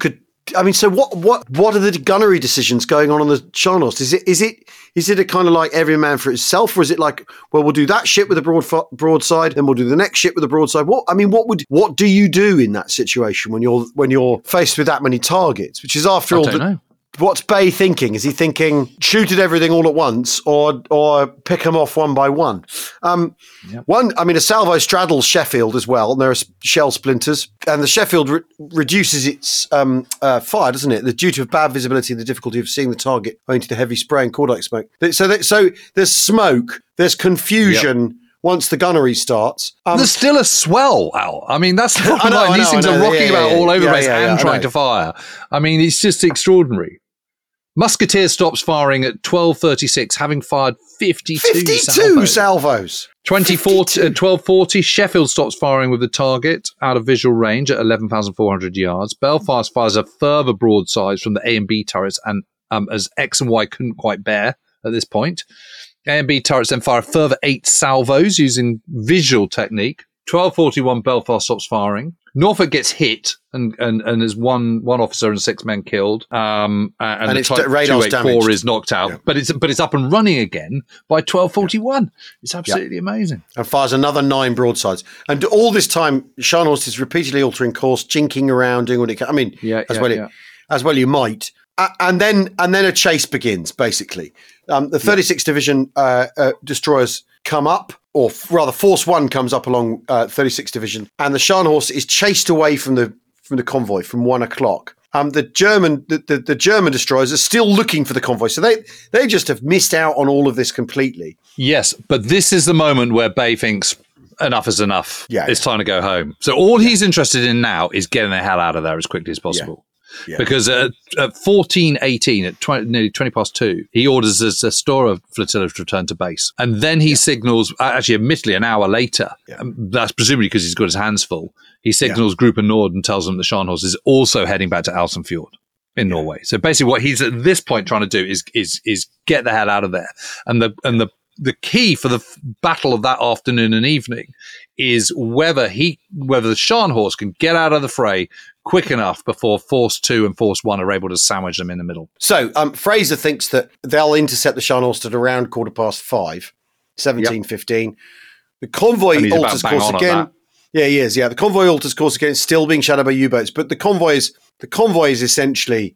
I mean, so what? What? What are the gunnery decisions going on on the Scharnhorst? Is it? Is it? Is it a kind of like every man for itself, or is it like, well, we'll do that ship with a broad broadside, then we'll do the next ship with a broadside? What? I mean, what would? What do you do in that situation when you're when you're faced with that many targets? Which is after I all, don't the, know. What's Bay thinking? Is he thinking shoot at everything all at once, or or pick them off one by one? Um, yep. One, I mean, a salvo straddles Sheffield as well, and there are shell splinters, and the Sheffield re- reduces its um, uh, fire, doesn't it? The due to bad visibility and the difficulty of seeing the target owing to the heavy spray and cordite smoke. So, that, so there's smoke, there's confusion. Yep. Once the gunnery starts. Um, There's still a swell out. I mean, that's the I know, I These know, things I know. are rocking Yeah, yeah, about yeah. all over Yeah, the place yeah, yeah, and I trying know. to fire. I mean, it's just extraordinary. Musketeer stops firing at twelve thirty-six, having fired fifty-two, fifty-two salvos. salvos. twenty-four at twelve forty, Sheffield stops firing with the target out of visual range at eleven thousand four hundred yards. Belfast fires a further broadside from the A and B turrets, and um, as X and Y couldn't quite bear at this point. A and B turrets then fire a further eight salvos using visual technique. twelve forty-one, Belfast stops firing. Norfolk gets hit and and, and there's one one officer and six men killed. Um, and, And the its Type radar's two eighty-four damaged. is knocked out, Yeah. but it's but it's up and running again by twelve forty-one. It's absolutely amazing. And fires another nine broadsides. And all this time, Scharnhorst is repeatedly altering course, jinking around, doing what he can. I mean, Yeah, as yeah, well, yeah. as well you might. Uh, and then and then a chase begins, basically. Um, the thirty-sixth Division uh, uh, destroyers come up, or f- rather Force One comes up along uh, thirty-sixth Division, and the Scharnhorst is chased away from the from the convoy from one o'clock. Um, the German the, the, the German destroyers are still looking for the convoy, so they they just have missed out on all of this completely. Yes, but this is the moment where Bay thinks enough is enough. Yeah, it's yeah. time to go home. So all he's interested in now is getting the hell out of there as quickly as possible. Yeah. Because at, at fourteen eighteen, at twenty, nearly twenty past two, he orders his Astoria flotilla to return to base. And then he signals, actually, admittedly, an hour later, Yeah. um, that's presumably because he's got his hands full, he signals Group and Nord and tells them the Scharnhorst is also heading back to Alsenfjord in Norway. So basically what he's at this point trying to do is is is get the hell out of there. And the and the the key for the f- battle of that afternoon and evening is whether he whether the Scharnhorst can get out of the fray quick enough before Force Two and Force One are able to sandwich them in the middle. So um, Fraser thinks that they'll intercept the Scharnhorst at around quarter past five, seventeen fifteen. The convoy And he's about alters bang course on at again. that. Yeah, he is. Yeah, the convoy alters course again. It's still being shadowed by U-boats, but the convoy is the convoy is essentially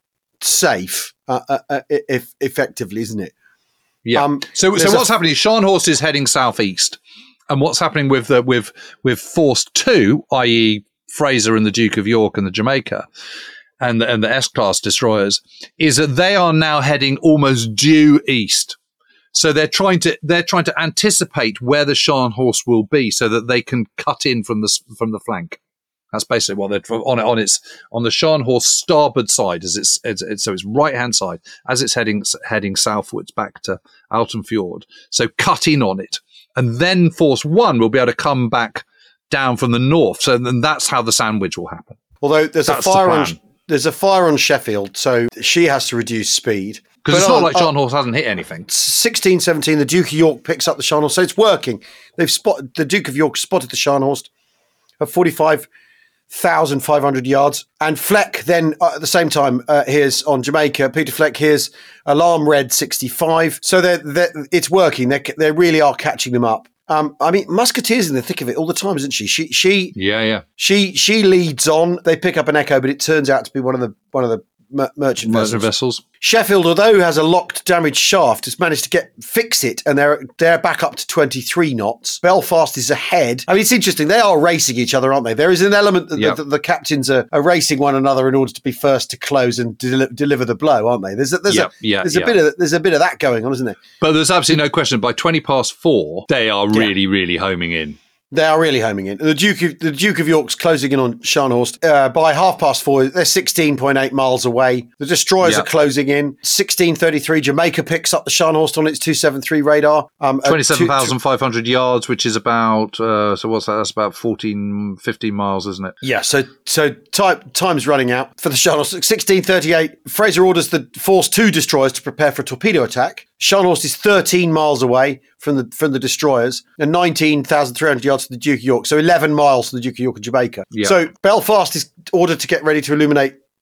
safe, uh, uh, uh, if effectively, isn't it? Yeah. Um, so there's so a- what's happening is Scharnhorst is heading southeast, and what's happening with the, with with Force Two, that is. Fraser and the Duke of York and the Jamaica, and the, and the S-class destroyers, is that they are now heading almost due east. So they're trying to they're trying to anticipate where the Scharnhorst will be, so that they can cut in from the s- from the flank. That's basically what they're on it on its on the Scharnhorst starboard side, as it's, it's, it's so it's right hand side as it's heading heading southwards back to Altenfjord. So cut in on it, and then Force One will be able to come back down from the north. So then that's how the sandwich will happen. Although there's That's a fire the on plan. there's a fire on Sheffield, so she has to reduce speed. Because it's But not on- like on- Scharnhorst hasn't hit anything. sixteen seventeen, the Duke of York picks up the Scharnhorst, so it's working. They've spotted the Duke of York spotted the Scharnhorst at forty-five thousand five hundred yards, and Fleck then uh, at the same time uh, hears on Jamaica. Peter Fleck hears alarm red sixty-five, so they're, they're, it's working. They they really are catching them up. Um, I mean, Musketeer's in the thick of it all the time, isn't she? She she Yeah, yeah. she she leads on. They pick up an echo, but it turns out to be one of the one of the mer- merchant Merchant vessels. vessels. Sheffield, although has a locked damaged shaft, has managed to get fix it, and they're they're back up to twenty-three knots. Belfast is ahead. I mean, it's interesting. They are racing each other, aren't they? There is an element that Yep. the, the captains are, are racing one another in order to be first to close and deli- deliver the blow, aren't they? There's a, there's Yep, a yeah, there's a yeah. bit of there's a bit of that going on, isn't there? But there's absolutely no question. By twenty past four, they are really, really homing in. They are really homing in. The Duke of, the Duke of York's closing in on Scharnhorst. Uh, by half past four, they're sixteen point eight miles away. The destroyers Yeah. are closing in. sixteen thirty-three, Jamaica picks up the Scharnhorst on its two seventy-three radar. Um, at twenty-seven two- thousand five hundred yards, which is about, uh, so what's that? That's about fourteen, fifteen miles, isn't it? Yeah, so so time time's running out for the Scharnhorst. sixteen thirty-eight, Fraser orders the Force Two destroyers to prepare for a torpedo attack. Scharnhorst is thirteen miles away from the from the destroyers, and nineteen thousand three hundred yards to the Duke of York. So eleven miles to the Duke of York and Jamaica. Yeah. So Belfast is ordered to get ready to illuminate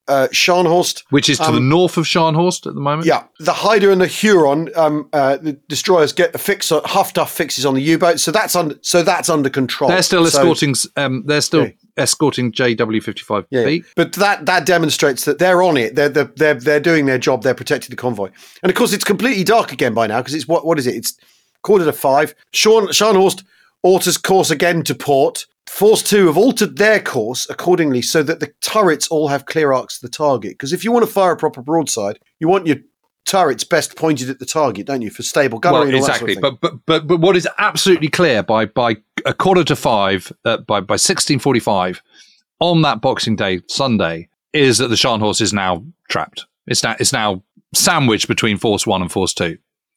uh, Scharnhorst. Which is to um, the north of Scharnhorst at the moment. Yeah, the Haida and the Huron, um, uh, the destroyers get a fix. On, Huff Duff fixes on the U-boat, so that's under. So that's under control. They're still so, escorting. Um, they're still yeah. escorting J W fifty-five B. Yeah, but that that demonstrates that they're on it. They're they're they're, they're doing their job. They're protecting the convoy, and of course it's completely dark again by now because it's what what is it? It's quarter to five. Sean Scharnhorst alters course again to port. Force two have altered their course accordingly so that the turrets all have clear arcs to the target. Because if you want to fire a proper broadside, you want your turrets best pointed at the target, don't you, for stable gunnery Well, and all exactly. that sort of thing. But, but but but what is absolutely clear by by a quarter to five, uh, by by sixteen forty-five on that Boxing Day Sunday, is that the Scharnhorst is now trapped. It's now it's now sandwiched between Force One and Force Two.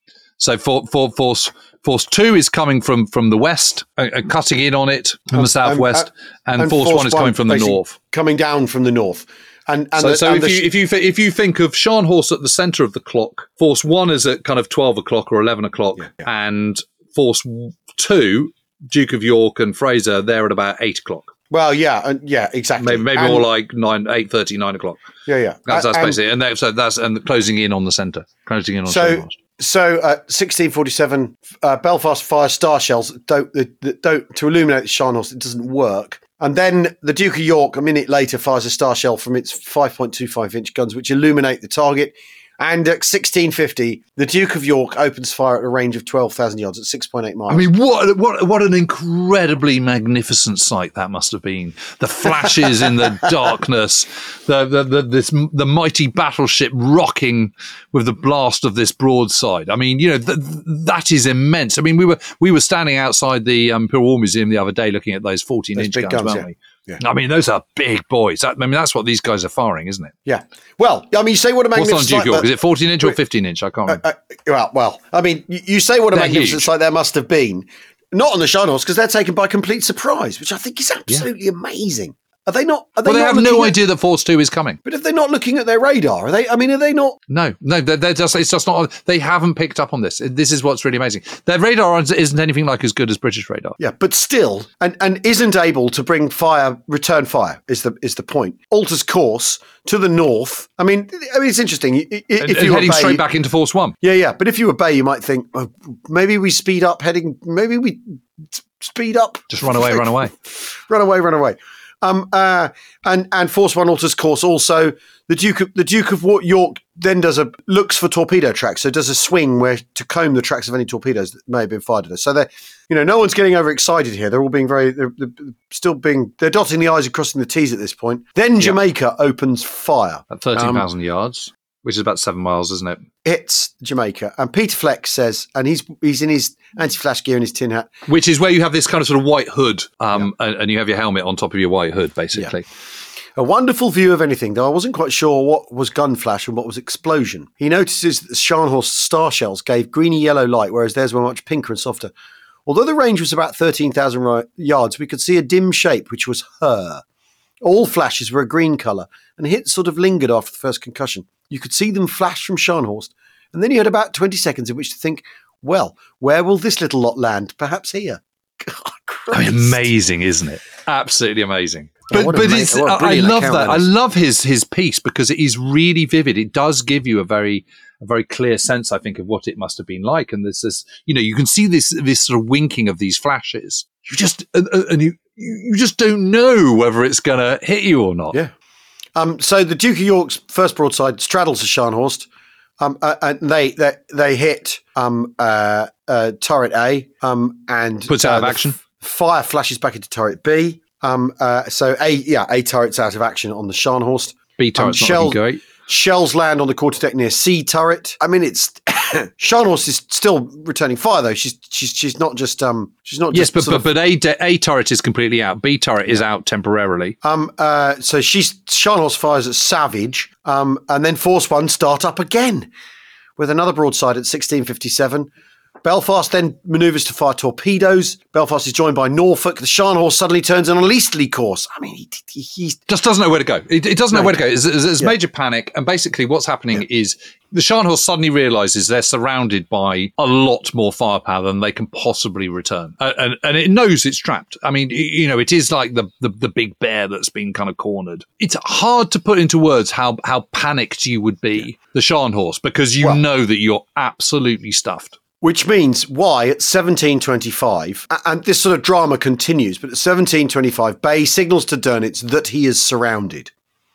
So for, for Force Force Two is coming from, from the west, uh, uh, cutting in on it from the southwest, and, and, and Force, Force One is coming from the north, coming down from the north. And, and so, the, so and if you if you if you think of Scharnhorst at the centre of the clock, Force One is at kind of twelve o'clock or eleven o'clock, yeah, yeah. and Force Two, Duke of York and Fraser, they're at about eight o'clock. Well, yeah, uh, yeah, exactly. Maybe, maybe and, more like nine, eight thirty, nine o'clock. Yeah, yeah. That's, that's and, basically, and that, so that's and closing in on the centre, closing in on so, Scharnhorst. So, uh, sixteen forty-seven, uh, Belfast fires star shells that don't, that, that don't to illuminate the Scharnhorst. It doesn't work. And then the Duke of York, a minute later, fires a star shell from its five point two five inch guns, which illuminate the target. And at sixteen fifty, the Duke of York opens fire at a range of twelve thousand yards at six point eight miles. I mean, what what what an incredibly magnificent sight that must have been. The flashes in the darkness, the, the the this the mighty battleship rocking with the blast of this broadside. I mean, you know, th- that is immense. I mean, we were we were standing outside the um, Imperial War Museum the other day looking at those fourteen inch guns, guns, weren't yeah. we? Yeah. I mean, those are big boys. That, I mean, that's what these guys are firing, isn't it? Yeah. Well, I mean, you say what a magnificent What's on Duke York? Is it fourteen inch or fifteen inch? I can't remember. Uh, uh, well, well, I mean, you, you say what a They're magnificent huge. sight there must have been. Not on the Scharnhorst, because they're taken by complete surprise, which I think is absolutely yeah. amazing. Are they not? Are they well, they not have no at, idea that Force Two is coming. But if they're not looking at their radar, are they? I mean, are they not? No, no, they're, they're just. It's just not. They haven't picked up on this. This is what's really amazing. Their radar isn't anything like as good as British radar. Yeah, but still, and, and isn't able to bring fire, return fire is the is the point. Alters course to the north. I mean, I mean, it's interesting. If and, you and heading obey, straight back into Force One. Yeah, yeah. But if you obey, you might think, oh, maybe we speed up, heading. Maybe we speed up. Just run away, run away, run away, run away. Um, uh, and and Force One alters course. Also, the Duke of the Duke of York then does a looks for torpedo tracks. So does a swing where to comb the tracks of any torpedoes that may have been fired at us. So they, you know, no one's getting overexcited here. They're all being very, they're, they're still being, they're dotting the I's and crossing the T's at this point. Then Jamaica yeah. opens fire at thirteen thousand um, yards, which is about seven miles, isn't it? Hits Jamaica, and Peter Fleck says, and he's he's in his anti-flash gear and his tin hat, which is where you have this kind of sort of white hood, um, yeah. and, and you have your helmet on top of your white hood, basically. Yeah. A wonderful view of anything, though I wasn't quite sure what was gun flash and what was explosion. He notices that the Scharnhorst star shells gave greeny yellow light, whereas theirs were much pinker and softer. Although the range was about thirteen thousand yards, we could see a dim shape, which was her. All flashes were a green colour, and hits sort of lingered after the first concussion. You could see them flash from Scharnhorst, and then you had about twenty seconds in which to think, well, where will this little lot land? Perhaps here. God, I mean, amazing, isn't it? Absolutely amazing. Oh, but but ama- it's, I love that. that I love his his piece because it is really vivid. It does give you a very a very clear sense, I think, of what it must have been like. And there's this, you know, you can see this this sort of winking of these flashes. You just and, and you you just don't know whether it's going to hit you or not. Yeah. Um. So the Duke of York's first broadside straddles the Scharnhorst. Um. Uh, and they they they hit um uh, uh turret A. Um. And puts out uh, of action. F- fire flashes back into turret B. Um. Uh. So A. Yeah. A turret's out of action on the Scharnhorst. B turret's um, not looking great. Shells land on the quarterdeck near C turret. I mean, it's Scharnhorst is still returning fire though. She's she's she's not just um she's not yes, just but but, but A A turret is completely out. B turret yeah. is out temporarily. Um. Uh. So she's Scharnhorst fires at Savage. Um. And then Force One start up again with another broadside at sixteen fifty-seven. Belfast then manoeuvres to fire torpedoes. Belfast is joined by Norfolk. The Scharnhorst suddenly turns on a easterly course. I mean, he, he he's just doesn't know where to go. It, it doesn't know no, where to go. There's, there's yeah. major panic, and basically what's happening yeah. is the Scharnhorst suddenly realises they're surrounded by a lot more firepower than they can possibly return, uh, and and it knows it's trapped. I mean, you know, it is like the, the the big bear that's been kind of cornered. It's hard to put into words how how panicked you would be, yeah. the Scharnhorst, because you well, know that you're absolutely stuffed. Which means why at seventeen twenty-five, and this sort of drama continues, but at seventeen twenty-five, Bay signals to Dönitz that he is surrounded.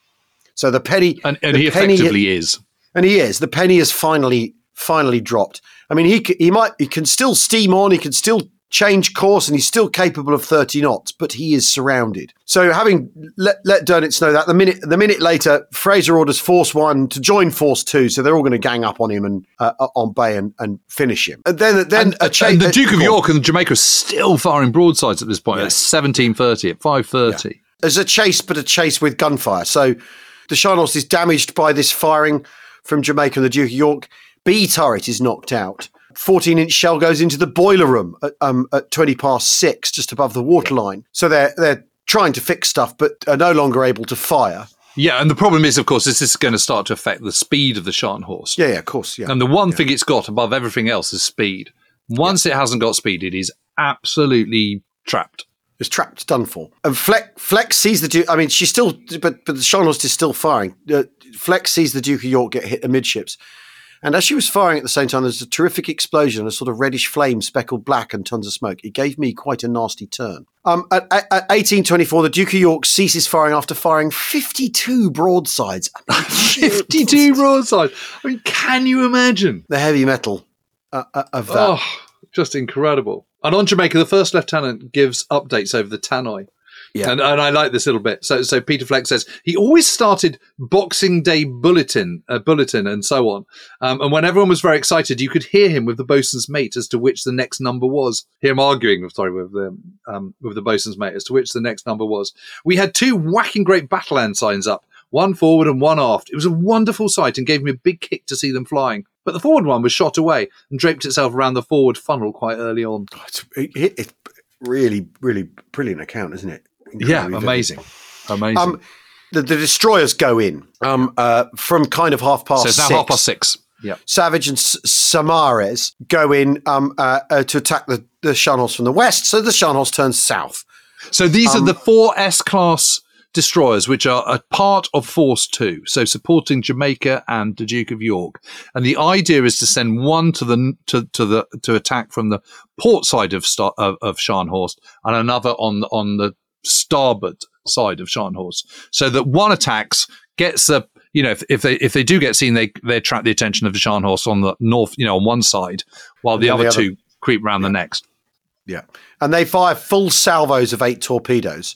So the penny... And, and the he penny, effectively is. And he is. The penny has finally finally dropped. I mean, he he might he can still steam on, he can still change course, and he's still capable of thirty knots, but he is surrounded. So having let, let Dönitz know that, the minute the minute later, Fraser orders Force One to join Force Two, so they're all going to gang up on him and uh, on Bay and, and finish him. And then then and, a cha- and the Duke of York and Jamaica are still firing broadsides at this point. Yeah. At seventeen thirty, at five thirty. Yeah. There's a chase, but a chase with gunfire. So the Scharnhorst is damaged by this firing from Jamaica and the Duke of York. B turret is knocked out. fourteen-inch shell goes into the boiler room at, um, at twenty past six, just above the waterline. So they're they're trying to fix stuff, but are no longer able to fire. Yeah, and the problem is, of course, this is going to start to affect the speed of the Scharnhorst. Yeah, yeah, of course, yeah. And the one yeah. thing it's got above everything else is speed. Once yeah. it hasn't got speed, it is absolutely trapped. It's trapped, done for. And Fleck, Fleck sees the Duke. I mean, she's still, but but the Scharnhorst is still firing. Uh, Fleck sees the Duke of York get hit amidships. And as she was firing at the same time, there's a terrific explosion, a sort of reddish flame, speckled black, and tons of smoke. It gave me quite a nasty turn. Um, at, at, at eighteen twenty-four, the Duke of York ceases firing after firing fifty-two broadsides. I mean, fifty-two broadsides. I mean, can you imagine? The heavy metal uh, uh, of that. Oh, just incredible. And on Jamaica, the first lieutenant gives updates over the tannoy. Yeah. And, and I like this little bit. So, so Peter Fleck says he always started Boxing Day bulletin, uh, bulletin, and so on. Um, and when everyone was very excited, you could hear him with the bosun's mate as to which the next number was. Hear him arguing, sorry, with the um, with the bosun's mate as to which the next number was. We had two whacking great battle land signs up, one forward and one aft. It was a wonderful sight and gave me a big kick to see them flying. But the forward one was shot away and draped itself around the forward funnel quite early on. It's, it, it's really, really brilliant account, isn't it? Incredibly yeah, amazing, vivid. amazing. Um, the, the destroyers go in um, uh, from kind of half past. So it's now six. half past six. Yeah, Savage and S- Samares go in um, uh, uh, to attack the, the Scharnhorst from the west. So the Scharnhorst turns south. So these um, are the four S-class destroyers, which are a part of Force Two, so supporting Jamaica and the Duke of York. And the idea is to send one to the to, to the to attack from the port side of Star, of, of Scharnhorst, and another on on the starboard side of Scharnhorst, so that one attacks, gets the, you know, if, if they if they do get seen, they they attract the attention of the Scharnhorst on the north, you know, on one side, while the other, the other two creep round yeah. the next. Yeah, and they fire full salvos of eight torpedoes.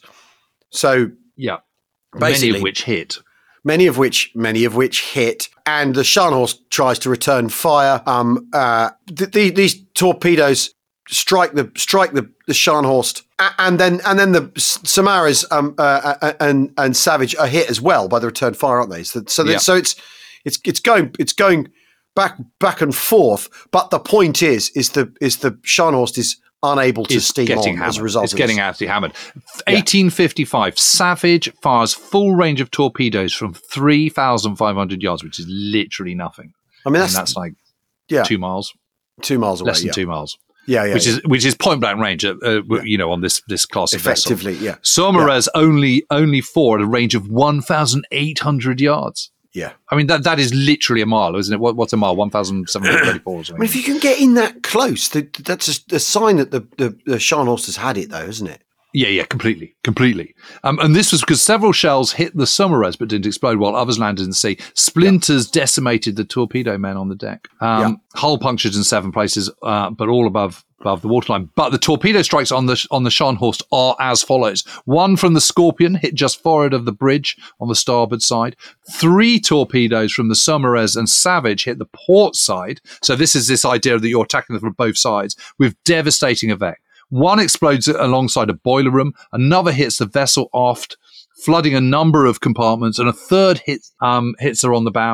So yeah, many of which hit. Many of which, many of which hit, and the Scharnhorst tries to return fire. Um, uh, th- th- these torpedoes strike the strike the, the Scharnhorst, and then and then the Samaras um, uh, and and Savage are hit as well by the return fire, aren't they? So so, yeah. so it's it's it's going it's going back back and forth. But the point is is the is the Scharnhorst is unable to it's steam on hammered. as a result. It's of getting this. absolutely hammered. eighteen fifty-five, Savage fires full range of torpedoes from three thousand five hundred yards, which is literally nothing. I mean, that's, and that's like yeah, two miles, two miles away, less than yeah. two miles. Yeah, yeah, which yeah. is which is point blank range, uh, uh, yeah. you know, on this this class of effectively, vessel. yeah. Saumarez yeah. only only four at a range of one thousand eight hundred yards. Yeah, I mean that that is literally a mile, isn't it? What, what's a mile? One thousand seven hundred thirty-four. I mean, if you can get in that close, the, that's a, a sign that the the, the Scharnhorst has had it, though, isn't it? Yeah, yeah, completely, completely. Um, and this was because several shells hit the Saumarez but didn't explode, while others landed in the sea. Splinters yeah. decimated the torpedo men on the deck. Um, yeah. Hull punctured in seven places, uh, but all above above the waterline. But the torpedo strikes on the on the Scharnhorst are as follows: one from the Scorpion hit just forward of the bridge on the starboard side. Three torpedoes from the Saumarez and Savage hit the port side. So this is this idea that you're attacking them from both sides with devastating effect. One explodes alongside a boiler room, another hits the vessel aft, flooding a number of compartments, and a third hits um, hits her on the bows.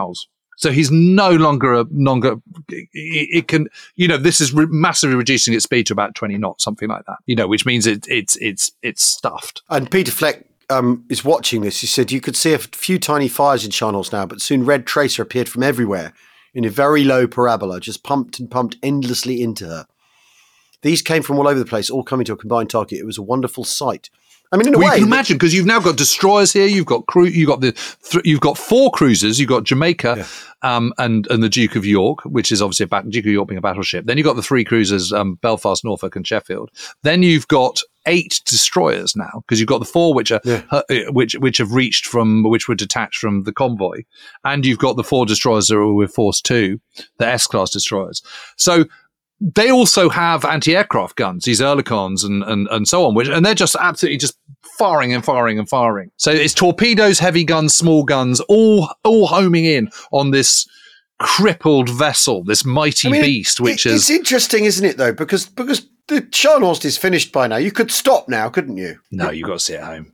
So he's no longer a longer. It, it can, you know, this is re- massively reducing its speed to about twenty knots, something like that. You know, which means it, it's it's it's stuffed. And Peter Fleck um, is watching this. He said you could see a few tiny fires in Scharnhorst now, but soon Red Tracer appeared from everywhere in a very low parabola, just pumped and pumped endlessly into her. These came from all over the place, all coming to a combined target. It was a wonderful sight. I mean, in a well, way, you can imagine, because you've now got destroyers here. You've got crew. You've got the. Th- you've got four cruisers. You've got Jamaica, yeah. um, and and the Duke of York, which is obviously a bat- Duke of York being a battleship. Then you've got the three cruisers, um, Belfast, Norfolk, and Sheffield. Then you've got eight destroyers now, because you've got the four which are yeah. uh, which which have reached from which were detached from the convoy, and you've got the four destroyers that are with Force Two, the S-class destroyers. So. They also have anti-aircraft guns, these Oerlikons and, and, and so on, which, and they're just absolutely just firing and firing and firing. So it's torpedoes, heavy guns, small guns, all all homing in on this crippled vessel, this mighty I mean, beast, which it, is... It's interesting, isn't it, though? Because because the Scharnhorst is finished by now. You could stop now, couldn't you? No, you've got to sit at home.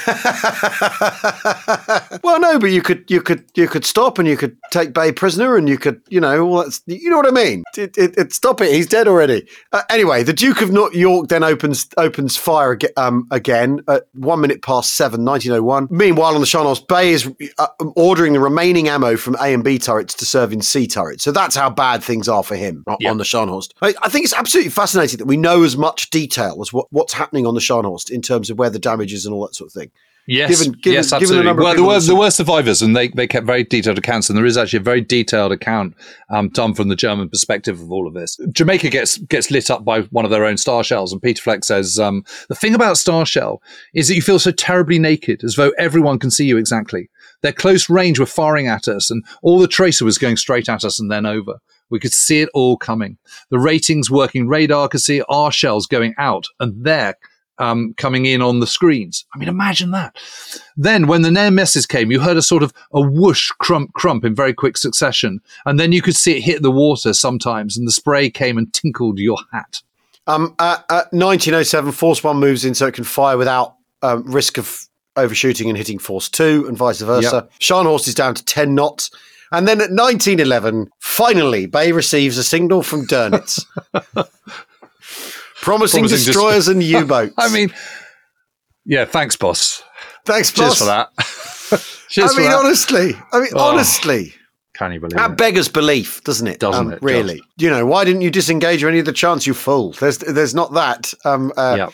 Well, no, but you could, you could, you could stop, and you could take Bay prisoner, and you could, you know, all that's, you know what I mean. It, it, it, stop it. He's dead already. Uh, anyway, the Duke of York then opens opens fire ag- um, again at one minute past seven, nineteen oh one. Meanwhile, on the Scharnhorst, Bay is uh, ordering the remaining ammo from A and B turrets to serve in C turrets. So that's how bad things are for him on, yep. on the Scharnhorst. I, I think it's absolutely fascinating that we know as much detail as what, what's happening on the Scharnhorst in terms of where the damage is and all that sort of thing. Yes, given, given, yes, given absolutely. The well, there were, there were survivors, and they, they kept very detailed accounts, and there is actually a very detailed account um, done from the German perspective of all of this. Jamaica gets gets lit up by one of their own star shells, and Peter Fleck says, um, the thing about star shell is that you feel so terribly naked, as though everyone can see you exactly. Their close range were firing at us, and all the tracer was going straight at us and then over. We could see it all coming. The ratings working radar could see our shells going out, and there Um, coming in on the screens. I mean, imagine that. Then when the near misses came, you heard a sort of a whoosh, crump, crump in very quick succession. And then you could see it hit the water sometimes, and the spray came and tinkled your hat. Um, at, at nineteen oh seven, Force One moves in so it can fire without um, risk of overshooting and hitting Force Two, and vice versa. Yep. Scharnhorst is down to ten knots. And then at nineteen eleven, finally, Bay receives a signal from Dönitz. Promising, Promising destroyers dist- and U-boats. I mean, yeah, thanks, boss. Thanks, boss. Cheers for that. Cheers I mean, for that. honestly. I mean, oh, honestly. Can you believe that it? beggars belief, doesn't it? Doesn't um, it? Really? Just. You know, why didn't you disengage or any of the chance, you fool? There's there's not that. Um, uh, yep.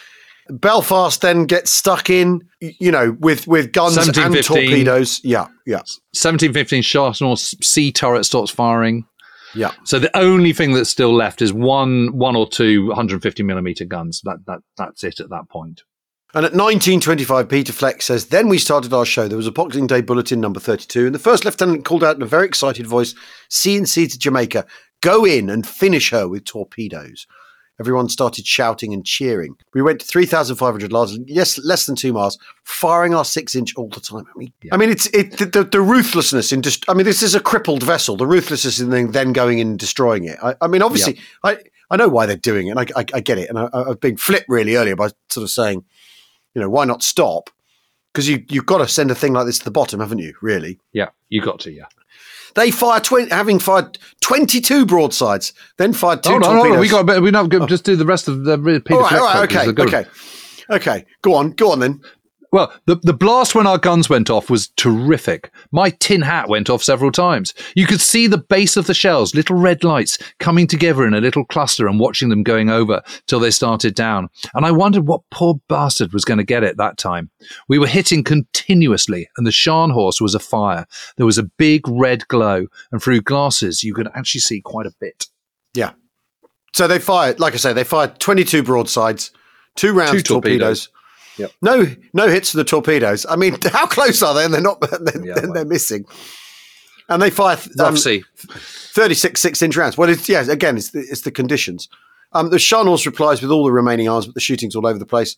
Belfast then gets stuck in, you know, with, with guns and torpedoes. Yeah, yeah. seventeen fifteen Scharnhorst C turret starts firing. Yeah. So the only thing that's still left is one, one or two one hundred fifty millimeter guns. That that that's it at that point. And at nineteen twenty-five, Peter Fleck says, then we started our show. There was a Boxing Day bulletin number thirty-two, and the first lieutenant called out in a very excited voice, C and C to Jamaica, go in and finish her with torpedoes. Everyone started shouting and cheering. We went to three thousand five hundred yards, yes, less than two miles, firing our six-inch all the time. I mean, yeah. I mean, it's it the, the, the ruthlessness in. Dist- I mean, this is a crippled vessel. The ruthlessness in then, then going in and destroying it. I, I mean, obviously, yep. I, I know why they're doing it, and I, I, I get it. And I, I've been flipped really earlier by sort of saying, you know, why not stop? Because you you've got to send a thing like this to the bottom, haven't you? Really? Yeah, you got to. Yeah. They fire twenty, having fired twenty-two broadsides, then fired two oh, no, torpedoes. No, no, we got. We not oh. just do the rest of the Peter all right, Fleck. All right, okay, okay, okay. Go on, go on then. Well, the, the blast when our guns went off was terrific. My tin hat went off several times. You could see the base of the shells, little red lights, coming together in a little cluster and watching them going over till they started down. And I wondered what poor bastard was going to get it that time. We were hitting continuously, and the Scharnhorst was afire. There was a big red glow, and through glasses you could actually see quite a bit. Yeah. So they fired, like I say, they fired twenty-two broadsides, two rounds two of torpedoes. torpedoes. Yep. No, no hits to the torpedoes. I mean, how close are they? And they're not. They're, yeah, they're, they're missing. And they fire um, thirty-six six-inch rounds. Well, it's, yeah, again, it's the, it's the conditions. Um, the Scharnhorst replies with all the remaining arms, but the shooting's all over the place.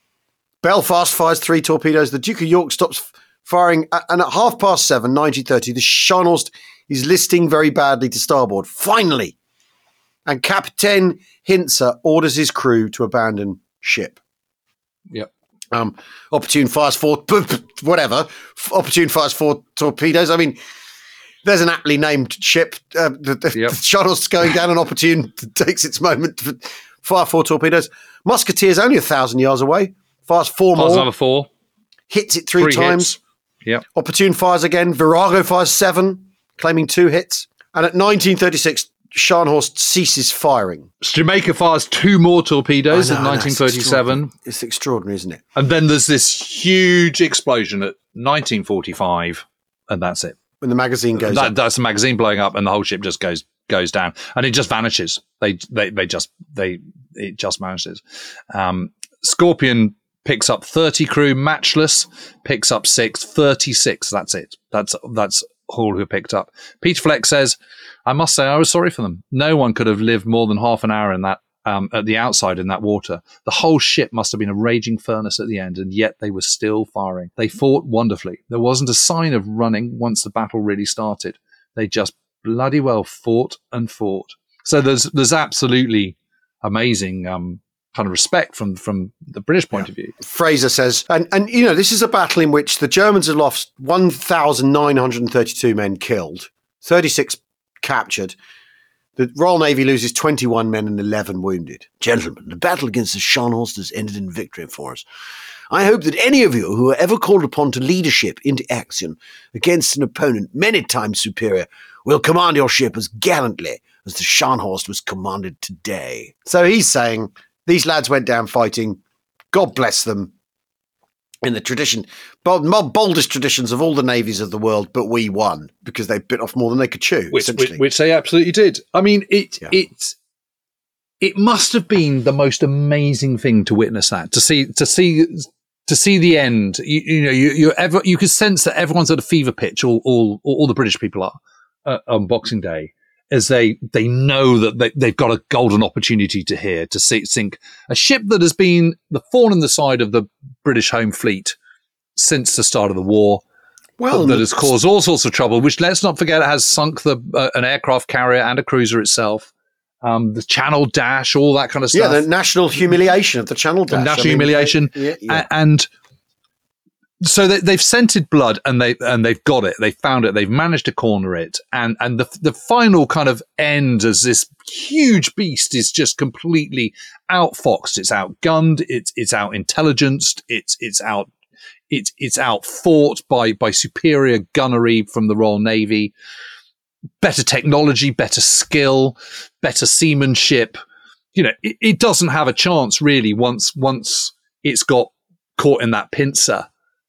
Belfast fires three torpedoes. The Duke of York stops firing, and at half past seven, nineteen thirty, the Scharnhorst is listing very badly to starboard. Finally, and Captain Hintzer orders his crew to abandon ship. Yep. Um, Opportune fires four, whatever. Opportune fires four torpedoes. I mean, There's an aptly named ship. Uh, the the, Yep. the Scharnhorst's going down, an Opportune takes its moment. For, fire four torpedoes. Musketeer's only a thousand yards away. Fires four Fires more. another four. Hits it three, Three times. hits. Yep. Opportune fires again. Virago fires seven, claiming two hits. And at nineteen thirty-six, Scharnhorst ceases firing. Jamaica fires two more torpedoes I know, in I know, nineteen it's thirty-seven. extraordinary. It's extraordinary, isn't it? And then there's this huge explosion at nineteen forty-five, and that's it. When the magazine goes That, up. that's the magazine blowing up, and the whole ship just goes goes down, and it just vanishes. They they they just they it just vanishes. Um, Scorpion picks up thirty crew, Matchless picks up six, thirty-six. That's it. That's that's all who picked up. Peter Fleck says, "I must say, I was sorry for them. No one could have lived more than half an hour in that." Um, at the outside in that water. The whole ship must have been a raging furnace at the end, and yet they were still firing. They fought wonderfully. There wasn't a sign of running once the battle really started. They just bloody well fought and fought. So there's there's absolutely amazing um, kind of respect from, from the British point Yeah. of view. Fraser says, and, and you know, this is a battle in which the Germans have lost one thousand nine hundred thirty-two men killed, thirty-six captured. The Royal Navy loses twenty-one men and eleven wounded. Gentlemen, the battle against the Scharnhorst has ended in victory for us. I hope that any of you who are ever called upon to lead a ship into action against an opponent many times superior will command your ship as gallantly as the Scharnhorst was commanded today. So he's saying these lads went down fighting. God bless them. In the tradition, bold, boldest traditions of all the navies of the world, but we won because they bit off more than they could chew. Which, essentially. which, which they absolutely did. I mean, it Yeah. it it must have been the most amazing thing to witness that to see to see to see the end. You, you know, you you ever you could sense that everyone's at a fever pitch. All all all the British people are uh, on Boxing Day, as they they know that they, they've got a golden opportunity to here to see, sink a ship that has been the thorn in the side of the British home fleet since the start of the war. well, that has caused all sorts of trouble, which, let's not forget, has sunk the uh, an aircraft carrier and a cruiser itself. Um, the Channel Dash, all that kind of yeah, stuff. the national humiliation of the Channel Dash. The national I mean, humiliation. yeah, yeah. A- and so they, they've scented blood, and they and they've got it. They found it. They've managed to corner it, and and the the final kind of end as this huge beast is just completely outfoxed. It's outgunned. It's it's out intelligenced. It's it's out. It's it's outfought by by superior gunnery from the Royal Navy, better technology, better skill, better seamanship. You know, it, it doesn't have a chance really once once it's got caught in that pincer.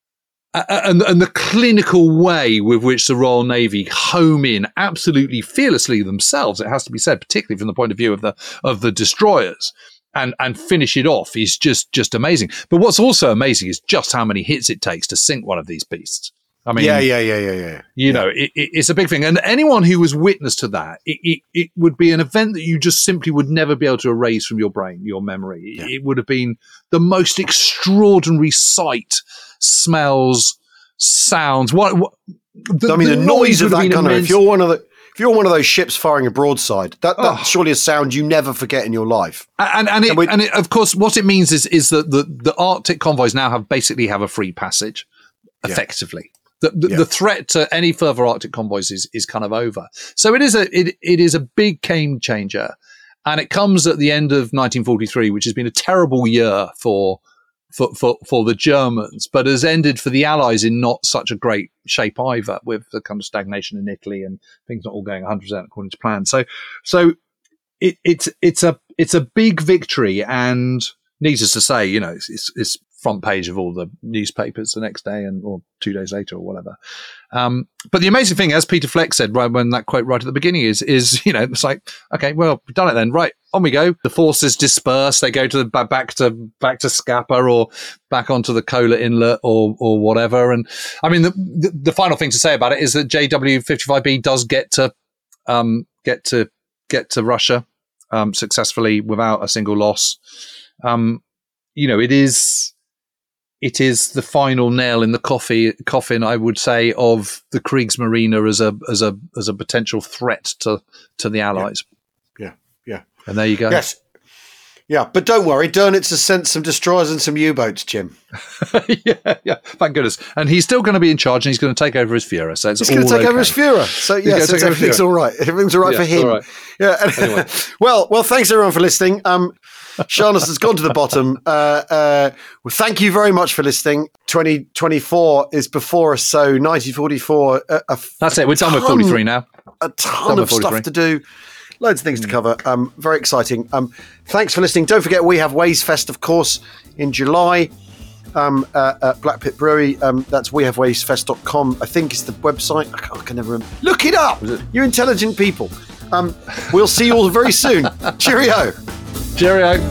Uh, and, and the clinical way with which the Royal Navy home in absolutely fearlessly themselves, it has to be said, particularly from the point of view of the of the destroyers, and and finish it off is just just amazing. But what's also amazing is just how many hits it takes to sink one of these beasts. I mean, yeah, yeah, yeah, yeah, yeah. you know, it, it, it's a big thing. And anyone who was witness to that, it, it, it would be an event that you just simply would never be able to erase from your brain, your memory. Yeah. It would have been the most extraordinary sight, smells, sounds. What, what the, I mean, the, the noise of would have that been gunner. immense. If you're one of the, if you're one of those ships firing a broadside, that that's Oh. surely a sound you never forget in your life. And and it, And we- and it, of course, what it means is is that the, the Arctic convoys now have basically have a free passage, Yeah. effectively. The, the, Yeah. the threat to any further Arctic convoys is, is kind of over. So it is a it, it is a big game changer, and it comes at the end of nineteen forty-three, which has been a terrible year for for for, for the Germans, but has ended for the Allies in not such a great shape either, with the kind of stagnation in Italy and things not all going one hundred percent according to plan. So so it, it's it's a it's a big victory, and needless to say, you know, it's, it's, it's front page of all the newspapers the next day and or two days later or whatever. Um, but the amazing thing, as Peter Fleck said right when that quote right at the beginning is, is, you know, it's like, okay, well, we've done it then. Right, on we go. The forces disperse. They go to the back to back to Scapa or back onto the Kola Inlet or or whatever. And I mean, the, the, the final thing to say about it is that J W fifty-five B does get to um, get to get to Russia um, successfully without a single loss. Um, you know, it is. It is the final nail in the coffee, coffin, I would say, of the Kriegsmarine as a as a as a potential threat to to the Allies. Yeah, yeah. And there you go. Yes. Yeah, but don't worry, Dönitz has sent some destroyers and some U-boats, Jim. yeah, yeah, thank goodness. And he's still going to be in charge, and he's going to take over his Führer. So it's he's going to take okay. over his Führer. So yes, so everything's all right. Everything's all right yeah, for him. All right. Yeah. Anyway. well, well, thanks everyone for listening. Um, Shaughnessy has gone to the bottom. Uh, uh, well, thank you very much for listening. twenty twenty-four is before us, so nineteen forty-four. Uh, a That's it. We're done with forty-three now. A ton of stuff to do. Loads of things to cover. Um, very exciting. Um, thanks for listening. Don't forget, we have Ways Fest, of course, in July um, uh, at Black Pit Brewery. Um, that's we have ways fest dot com. I think it's the website. I, can't, I can never remember. Look it up. It? You intelligent people. Um, we'll see you all very soon. Cheerio. Cheerio.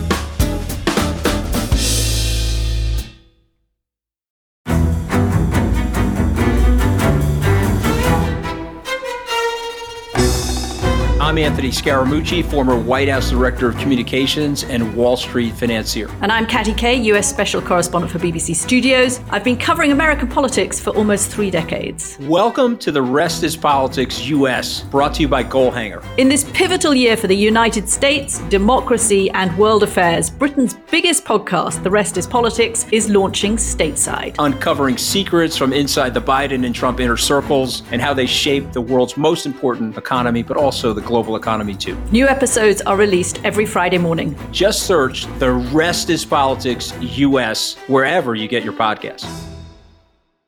I'm Anthony Scaramucci, former White House Director of Communications and Wall Street financier. And I'm Katty Kay, U S Special Correspondent for B B C Studios. I've been covering American politics for almost three decades. Welcome to The Rest is Politics U S, brought to you by Goalhanger. In this pivotal year for the United States, democracy, and world affairs, Britain's biggest podcast, The Rest is Politics, is launching stateside. Uncovering secrets from inside the Biden and Trump inner circles and how they shape the world's most important economy, but also the global economy too. New episodes are released every Friday morning. Just search The Rest is Politics U S wherever you get your podcasts.